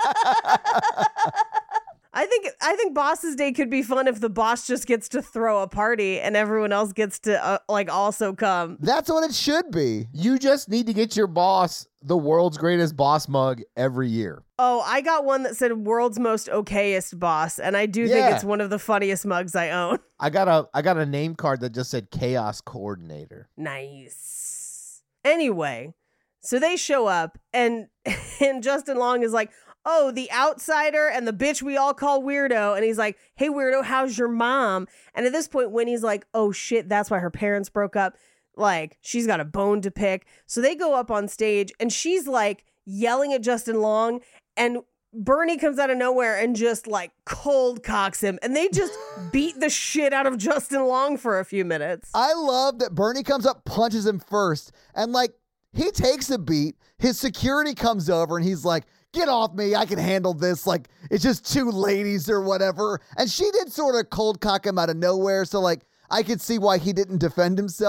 I think boss's day could be fun if the boss just gets to throw a party and everyone else gets to like also come. That's what it should be. You just need to get your boss the world's greatest boss mug every year. Oh, I got one that said world's most okayest boss, and I do think Yeah. it's one of the funniest mugs I own. I got a name card that just said chaos coordinator. Nice. Anyway, so they show up and Justin Long is like, oh, the outsider and the bitch we all call weirdo. And he's like, hey, weirdo, how's your mom? And at this point, Winnie's like, oh, shit, that's why her parents broke up. Like, she's got a bone to pick. So they go up on stage and she's like yelling at Justin Long. And Bernie comes out of nowhere and just like cold cocks him. And they just beat the shit out of Justin Long for a few minutes. I love that Bernie comes up, punches him first, and like he takes a beat. His security comes over and he's like, get off me, I can handle this. Like, it's just two ladies or whatever. And she did sort of cold cock him out of nowhere. So like, I could see why he didn't defend himself.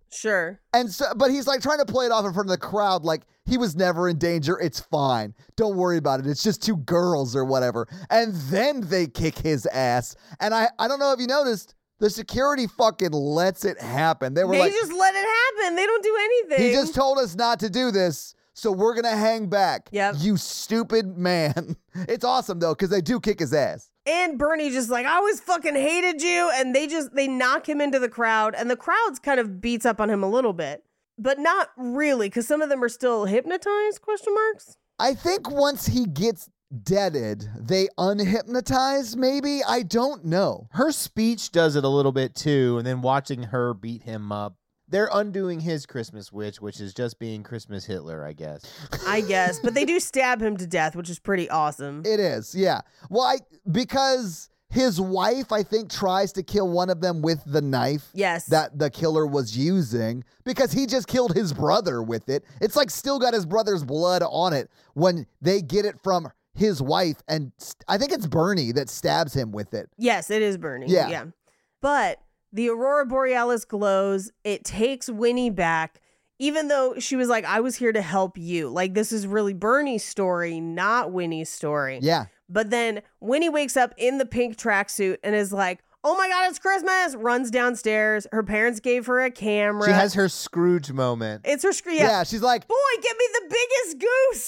Sure. And so, but he's like trying to play it off in front of the crowd like he was never in danger. It's fine. Don't worry about it. It's just two girls or whatever. And then they kick his ass. And I don't know if you noticed, the security fucking lets it happen. They just let it happen. They don't do anything. He just told us not to do this, so we're going to hang back. Yep. You stupid man. It's awesome, though, because they do kick his ass. And Bernie just like, I always fucking hated you. And they knock him into the crowd. And the crowd's kind of beats up on him a little bit. But not really, because some of them are still hypnotized, question marks? I think once he gets deaded, they unhypnotize, maybe? I don't know. Her speech does it a little bit too, and then watching her beat him up. They're undoing his Christmas wish, which is just being Christmas Hitler, I guess. I guess. But they do stab him to death, which is pretty awesome. It is, yeah. Well, because his wife, I think, tries to kill one of them with the knife. Yes. That the killer was using, because he just killed his brother with it. It's like still got his brother's blood on it when they get it from his wife, and I think it's Bernie that stabs him with it. Yes, it is Bernie. Yeah. But the Aurora Borealis glows. It takes Winnie back, even though she was like, I was here to help you. Like, this is really Bernie's story, not Winnie's story. Yeah. But then Winnie wakes up in the pink tracksuit and is like, oh my God, it's Christmas. Runs downstairs. Her parents gave her a camera. She has her Scrooge moment. It's her screen. Yeah, she's like, boy, get me the biggest goose.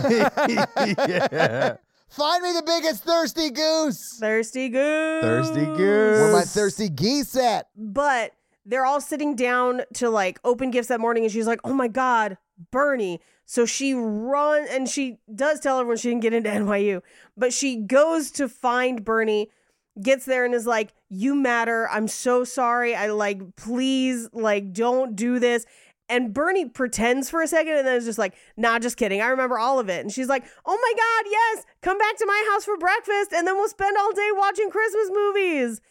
yeah. Yeah. Find me the biggest thirsty goose. Thirsty goose. Thirsty goose. Where my thirsty geese at? But they're all sitting down to like open gifts that morning, and she's like, oh my God, Bernie. So she runs, and she does tell everyone she didn't get into NYU, but she goes to find Bernie, gets there and is like, you matter. I'm so sorry. I like, please, like, don't do this. And Bernie pretends for a second and then is just like, nah, just kidding. I remember all of it. And she's like, oh my God, yes, come back to my house for breakfast and then we'll spend all day watching Christmas movies.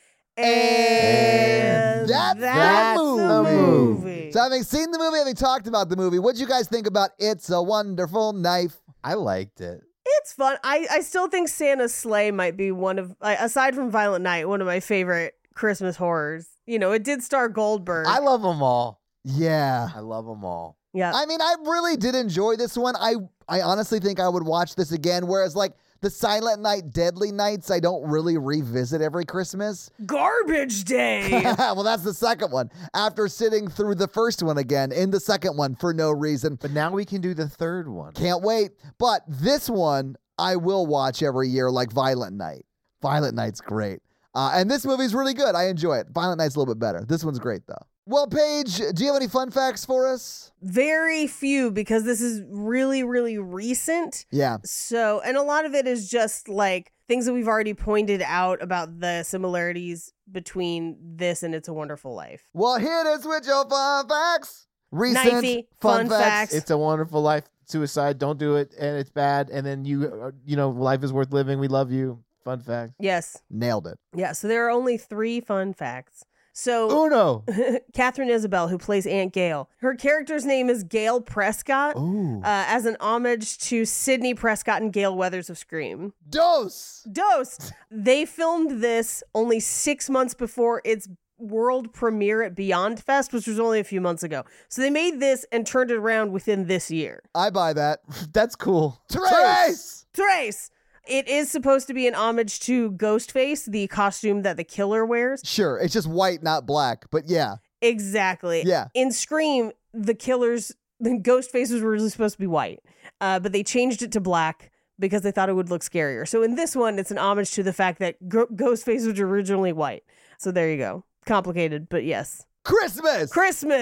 And that's the movie. So having seen the movie, having talked about the movie, what'd you guys think about It's a Wonderful Knife? I liked it. It's fun. I still think Santa's Sleigh might be one of, aside from Violent Night, one of my favorite Christmas horrors. You know, it did star Goldberg. I love them all. Yeah. I love them all. Yeah. I mean, I really did enjoy this one. I honestly think I would watch this again, whereas like the Silent Night, Deadly Nights, I don't really revisit every Christmas. Garbage Day. Well, that's the second one. After sitting through the first one again in the second one for no reason. But now we can do the third one. Can't wait. But this one, I will watch every year, like Violent Night. Violent Night's great. And this movie's really good. I enjoy it. Violent Night's a little bit better. This one's great, though. Well, Paige, do you have any fun facts for us? Very few, because this is really, really recent. Yeah. So, and a lot of it is just like things that we've already pointed out about the similarities between this and It's a Wonderful Life. Well, hit us with your fun facts. Recent Knifey, fun facts. It's a Wonderful Life. Suicide. Don't do it. And it's bad. And then you know, life is worth living. We love you. Fun fact. Yes. Nailed it. Yeah. So there are only 3 fun facts. So Uno. Catherine Isabel, who plays Aunt Gail, her character's name is Gail Prescott, as an homage to Sidney Prescott and Gail Weathers of Scream. Dose. They filmed this only 6 months before its world premiere at Beyond Fest, which was only a few months ago. So they made this and turned it around within this year. I buy that. That's cool. Trace. It is supposed to be an homage to Ghostface, the costume that the killer wears. Sure. It's just white, not black. But yeah. Exactly. Yeah. In Scream, the Ghostface was really supposed to be white, but they changed it to black because they thought it would look scarier. So in this one, it's an homage to the fact that Ghostface was originally white. So there you go. Complicated, but yes. Christmas.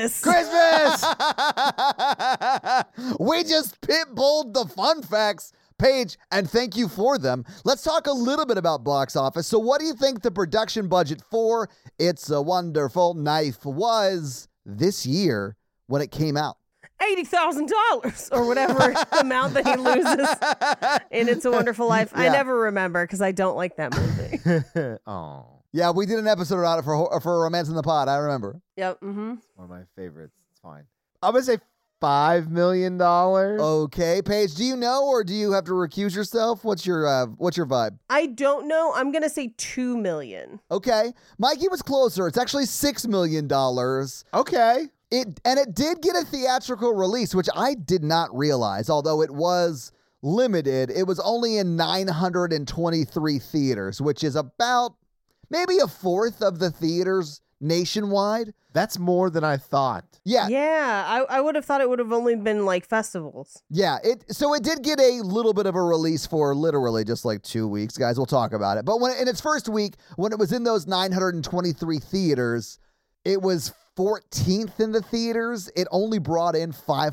We just pitbulled the fun facts. Paige, and thank you for them. Let's talk a little bit about box office. So what do you think the production budget for It's a Wonderful Knife was this year when it came out? $80,000 or whatever amount that he loses in It's a Wonderful Life. Yeah. I never remember because I don't like that movie. Oh. Yeah, we did an episode on it for Romance in the Pod. I remember. Yep. Mm-hmm. One of my favorites. It's fine. I'm going to say $5 million. Okay, Paige, do you know or do you have to recuse yourself? What's your vibe? I don't know. I'm going to say $2 million. Okay. Mikey was closer. It's actually $6 million. Okay. It did get a theatrical release, which I did not realize, although it was limited. It was only in 923 theaters, which is about maybe a fourth of the theaters nationwide. That's more than I thought. Yeah. Yeah, I would have thought it would have only been like festivals. Yeah, so it did get a little bit of a release for literally just like 2 weeks, guys. We'll talk about it. But when in its first week, when it was in those 923 theaters, it was 14th in the theaters. It only brought in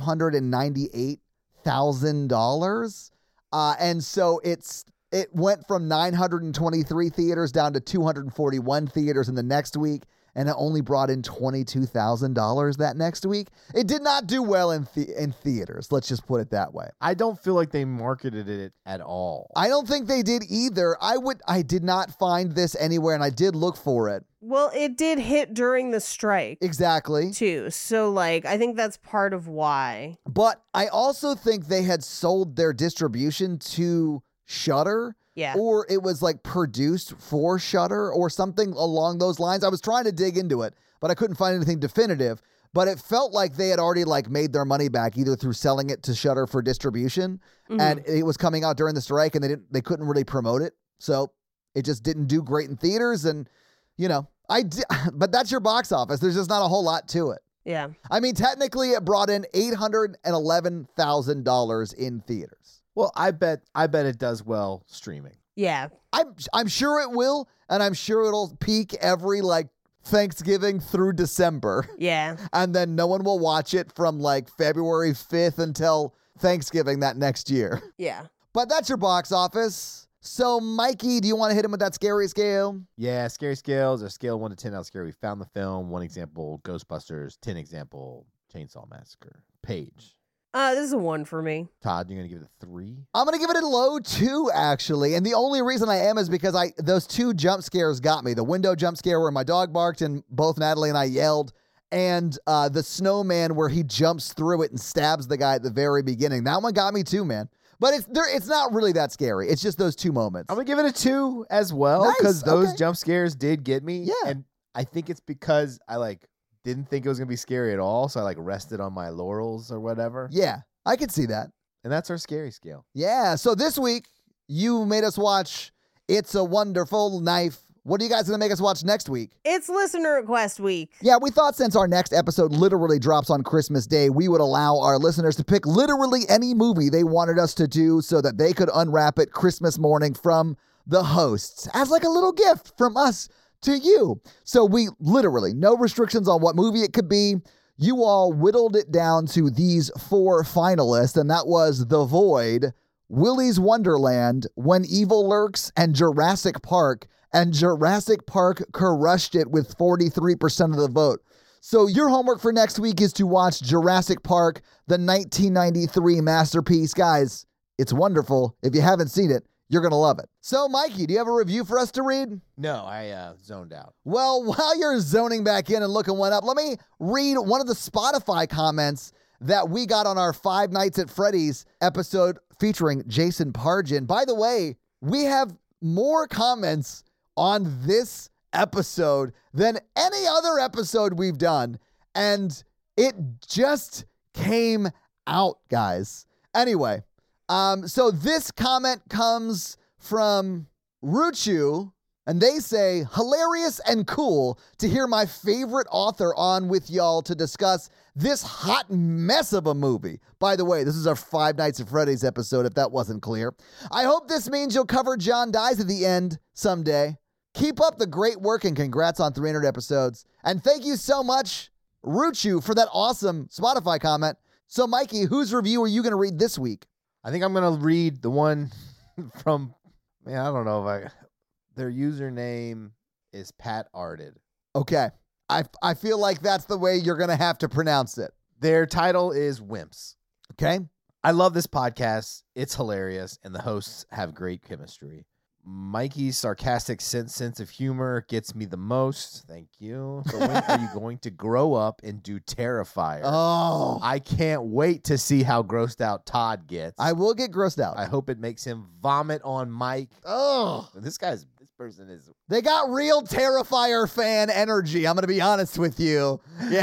$598,000. And so it went from 923 theaters down to 241 theaters in the next week, and it only brought in $22,000 that next week. It did not do well in theaters. Let's just put it that way. I don't feel like they marketed it at all. I don't think they did either. I did not find this anywhere, and I did look for it. Well, it did hit during the strike. Exactly. Too. So, like, I think that's part of why. But I also think they had sold their distribution to Shudder. Yeah. Or it was like produced for Shudder or something along those lines. I was trying to dig into it, but I couldn't find anything definitive. But it felt like they had already like made their money back either through selling it to Shudder for distribution, and it was coming out during the strike, and they couldn't really promote it, so it just didn't do great in theaters. And but that's your box office. There's just not a whole lot to it. Yeah. I mean, technically, it brought in $811,000 in theaters. Well, I bet it does well streaming. Yeah. I'm sure it will, and I'm sure it'll peak every like Thanksgiving through December. Yeah. And then no one will watch it from like February 5th until Thanksgiving that next year. Yeah. But that's your box office. So, Mikey, do you want to hit him with that scary scale? Yeah, scary scales are scale 1 to 10 how scary we found the film. 1 example, Ghostbusters. 10 example, Chainsaw Massacre. Paige. This is a 1 for me. Todd, you're going to give it a 3? I'm going to give it a low 2, actually. And the only reason I am is because those 2 jump scares got me. The window jump scare where my dog barked and both Natalie and I yelled, and the snowman where he jumps through it and stabs the guy at the very beginning. That one got me too, man. But it's not really that scary. It's just those 2 moments. I'm going to give it a 2 as well, because those jump scares did get me. Yeah. And I think it's because I didn't think it was going to be scary at all, so I rested on my laurels or whatever. Yeah, I could see that. And that's our scary scale. Yeah, so this week, you made us watch It's a Wonderful Knife. What are you guys going to make us watch next week? It's listener request week. Yeah, we thought since our next episode literally drops on Christmas Day, we would allow our listeners to pick literally any movie they wanted us to do so that they could unwrap it Christmas morning from the hosts as like a little gift from us to you. So we literally, no restrictions on what movie it could be. You all whittled it down to these 4 finalists, and that was The Void, Willy's Wonderland, When Evil Lurks, and Jurassic Park. And Jurassic Park crushed it with 43% of the vote. So your homework for next week is to watch Jurassic Park, the 1993 masterpiece. Guys, it's wonderful. If you haven't seen it, you're going to love it. So, Mikey, do you have a review for us to read? No, I zoned out. Well, while you're zoning back in and looking one up, let me read one of the Spotify comments that we got on our Five Nights at Freddy's episode featuring Jason Pargin. By the way, we have more comments on this episode than any other episode we've done, and it just came out, guys. Anyway, so this comment comes from Ruchu, and they say, hilarious and cool to hear my favorite author on with y'all to discuss this hot mess of a movie. By the way, this is our Five Nights at Freddy's episode, if that wasn't clear. I hope this means you'll cover John Dies at the end someday. Keep up the great work and congrats on 300 episodes. And thank you so much, Ruchu, for that awesome Spotify comment. So, Mikey, whose review are you going to read this week? I think I'm going to read the one from, I don't know if their username is Pat Arded. Okay. I feel like that's the way you're going to have to pronounce it. Their title is Wimps. Okay. I love this podcast. It's hilarious, and the hosts have great chemistry. Mikey's sarcastic sense of humor gets me the most. Thank you. So when are you going to grow up and do Terrifier? Oh. I can't wait to see how grossed out Todd gets. I will get grossed out. I hope it makes him vomit on Mike. Oh. This person is... They got real Terrifier fan energy. I'm going to be honest with you. Yeah.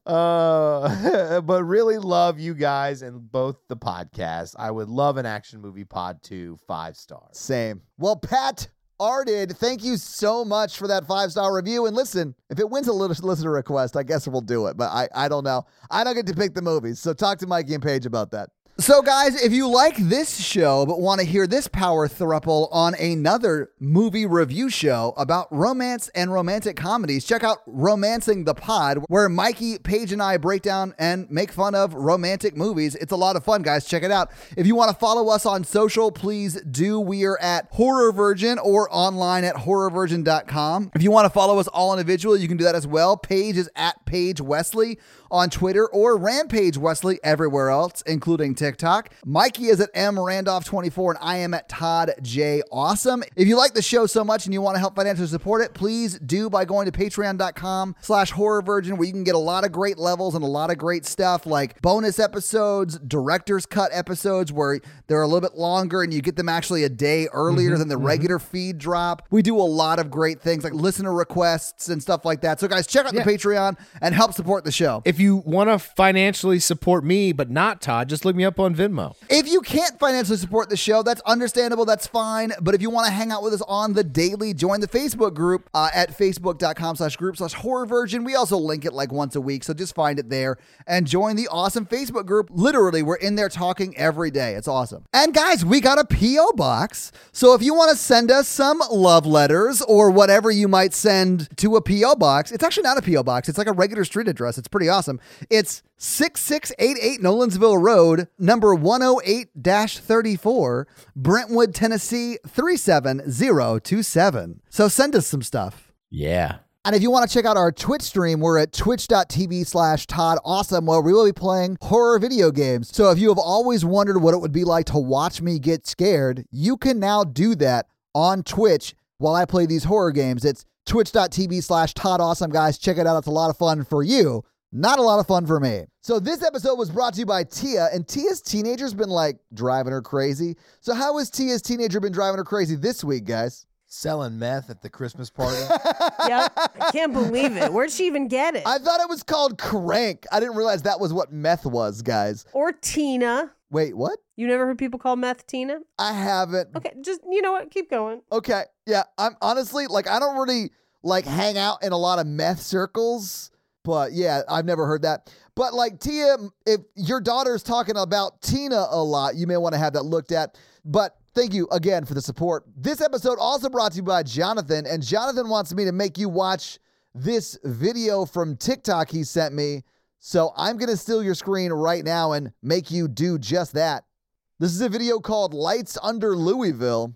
But really love you guys and both the podcasts. I would love an Action Movie Pod 2 5 stars. Same. Well, Pat Arded, thank you so much for that 5-star review. And listen, if it wins a listener request, I guess we'll do it. But I don't know. I don't get to pick the movies. So talk to Mikey and Paige about that. So, guys, if you like this show but want to hear this power throuple on another movie review show about romance and romantic comedies, check out Romancing the Pod, where Mikey, Paige, and I break down and make fun of romantic movies. It's a lot of fun, guys. Check it out. If you want to follow us on social, please do. We are at Horror Virgin or online at horrorvirgin.com. If you want to follow us all individually, you can do that as well. Paige is at Paige Wesley on Twitter or Rampage Wesley everywhere else, including TikTok. Mikey is at mrandolph24 and I am at Todd J. Awesome. If you like the show so much and you want to help financially support it, please do by going to patreon.com/horrorvirgin, where you can get a lot of great levels and a lot of great stuff like bonus episodes, director's cut episodes where they're a little bit longer and you get them actually a day earlier than the regular feed drop. We do a lot of great things like listener requests and stuff like that. So guys, check out the Patreon and help support the show. If you want to financially support me, but not Todd, just look me up on Venmo. If you can't financially support the show, that's understandable. That's fine. But if you want to hang out with us on the daily, join the Facebook group at facebook.com/group/horrorvirgin. We also link it like once a week, so just find it there and join the awesome Facebook group. Literally, we're in there talking every day. It's awesome. And guys, we got a P.O. box. So if you want to send us some love letters or whatever you might send to a P.O. box, it's actually not a P.O. box. It's like a regular street address. It's pretty awesome. It's 6688 Nolensville Road, number 108-34, Brentwood, Tennessee 37027. So send us some stuff. Yeah. And if you want to check out our Twitch stream, we're at twitch.tv/ToddAwesome, where we will be playing horror video games. So if you have always wondered what it would be like to watch me get scared, you can now do that on Twitch while I play these horror games. It's twitch.tv/ToddAwesome, guys. Check it out. It's a lot of fun for you. Not a lot of fun for me. So this episode was brought to you by Tia, and Tia's teenager's been like driving her crazy. So how has Tia's teenager been driving her crazy this week, guys? Selling meth at the Christmas party. Yep. I can't believe it. Where'd she even get it? I thought it was called crank. I didn't realize that was what meth was, guys. Or Tina. Wait, what? You never heard people call meth Tina? I haven't. Okay, just, you know what? Keep going. Okay, yeah. I'm honestly, like, I don't really, like, hang out in a lot of meth circles. But yeah, I've never heard that. But like Tia, if your daughter's talking about Tina a lot, you may want to have that looked at. But thank you again for the support. This episode also brought to you by Jonathan. And Jonathan wants me to make you watch this video from TikTok he sent me. So I'm going to steal your screen right now and make you do just that. This is a video called Lights Under Louisville.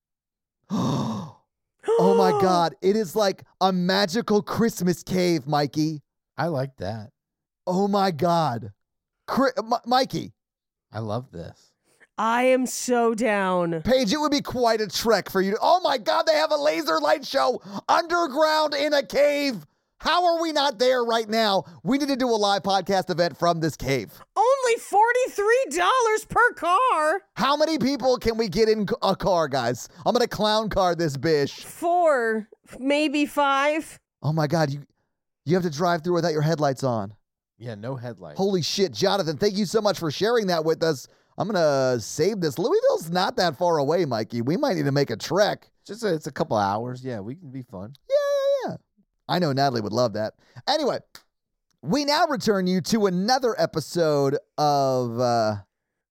Oh my God. It is like a magical Christmas cave, Mikey. I like that. Oh my God. Mikey. I love this. I am so down. Paige, it would be quite a trek for you to. Oh my God, they have a laser light show underground in a cave. How are we not there right now? We need to do a live podcast event from this cave. Only $43 per car. How many people can we get in a car, guys? I'm going to clown car this bish. 4, maybe 5. Oh my God, you have to drive through without your headlights on. Yeah, no headlights. Holy shit, Jonathan, thank you so much for sharing that with us. I'm going to save this. Louisville's not that far away, Mikey. We might need to make a trek. It's a couple hours. Yeah, we can be fun. Yeah. I know Natalie would love that. Anyway, we now return you to another episode of the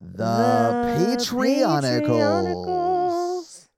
Patreonicals.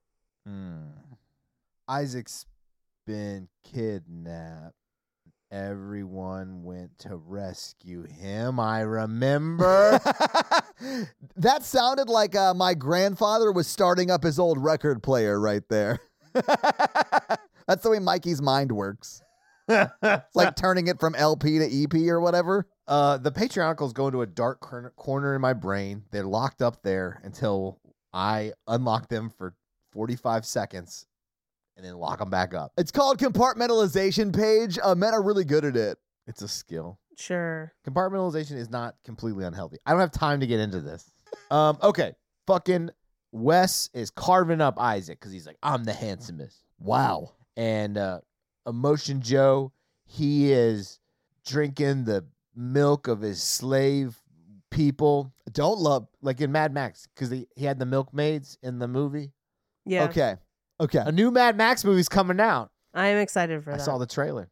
Isaac's been kidnapped. Everyone went to rescue him. I remember. That sounded like my grandfather was starting up his old record player right there. That's the way Mikey's mind works. It's like turning it from LP to EP or whatever. The Patreonicals go into a dark corner in my brain. They're locked up there until I unlock them for 45 seconds. And then lock them back up. It's called compartmentalization, Paige. Men are really good at it. It's a skill. Sure. Compartmentalization is not completely unhealthy. I don't have time to get into this. Okay. Fucking Wes is carving up Isaac because he's like, I'm the handsomest. Wow. And Emotion Joe, he is drinking the milk of his slave people. Don't love. Like in Mad Max, because he had the milkmaids in the movie. Yeah. Okay. A new Mad Max movie's coming out. I am excited for that. I saw the trailer.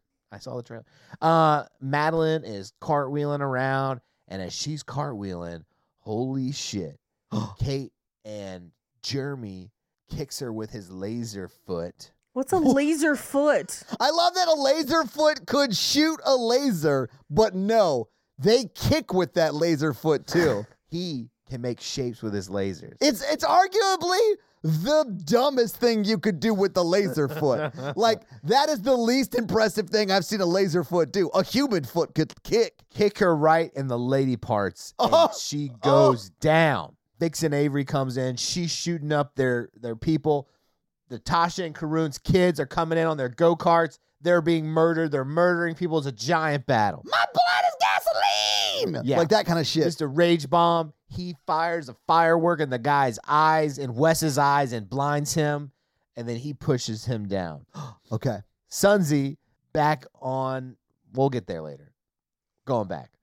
Madeline is cartwheeling around, and as she's cartwheeling, holy shit, Kate and Jeremy kicks her with his laser foot. What's a laser foot? I love that a laser foot could shoot a laser, but no, they kick with that laser foot too. He can make shapes with his lasers. It's arguably the dumbest thing you could do with the laser foot. Like, that is the least impressive thing I've seen a laser foot do. A human foot could Kick her right in the lady parts, and she goes down. Vixen Avery comes in. She's shooting up their people. Natasha and Karun's kids are coming in on their go-karts. They're being murdered. They're murdering people. It's a giant battle. My blood is gasoline! Yeah. Like that kind of shit. Mr. Rage Bomb, he fires a firework in the guy's eyes, in Wes's eyes, and blinds him, and then he pushes him down. Okay. Sunzi back on. We'll get there later. Going back.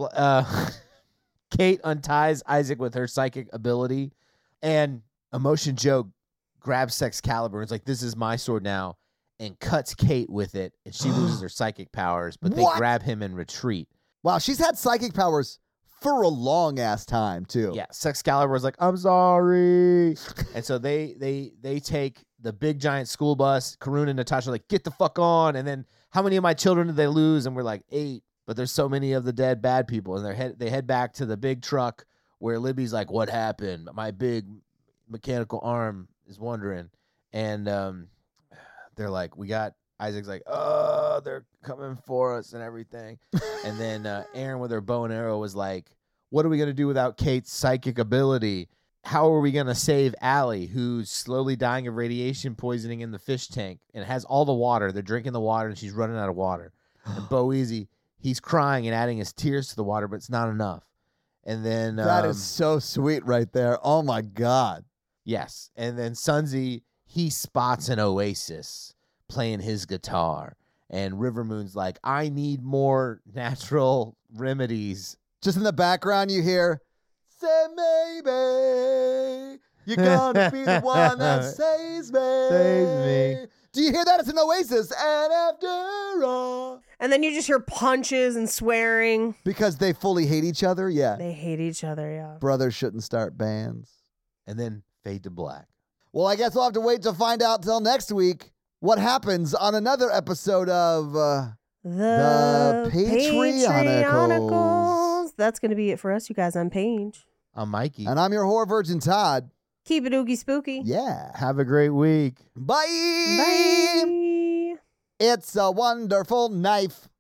Kate unties Isaac with her psychic ability, and Emotion Joe grabs Excalibur and is like, this is my sword now, and cuts Kate with it, and she loses her psychic powers, but they grab him and retreat. Wow, she's had psychic powers for a long-ass time, too. Yeah, Excalibur was like, I'm sorry. And so they take the big giant school bus. Karun and Natasha are like, get the fuck on. And then, how many of my children did they lose? And we're like, 8. But there's so many of the dead bad people. And they head back to the big truck where Libby's like, what happened? My big mechanical arm is wondering. And they're like, Isaac's like, oh, they're coming for us and everything. And then Aaron with her bow and arrow was like, what are we going to do without Kate's psychic ability? How are we going to save Allie, who's slowly dying of radiation poisoning in the fish tank and has all the water? They're drinking the water and she's running out of water. And Boezy, he's crying and adding his tears to the water, but it's not enough. And then that is so sweet right there. Oh my God. Yes. And then Sunzi, he spots an oasis playing his guitar. And Rivermoon's like, I need more natural remedies. Just in the background, you hear, say maybe you're gonna be the one that saves me. Saves me. Do you hear that? It's an oasis. And after all. And then you just hear punches and swearing. Because they fully hate each other? Yeah. They hate each other, yeah. Brothers shouldn't start bands. And then fade to black. Well, I guess we'll have to wait to find out till next week what happens on another episode of the Patreonicals. That's going to be it for us, you guys. I'm Paige. I'm Mikey. And I'm your horror virgin, Todd. Keep it oogie spooky. Yeah. Have a great week. Bye. Bye. It's a wonderful knife.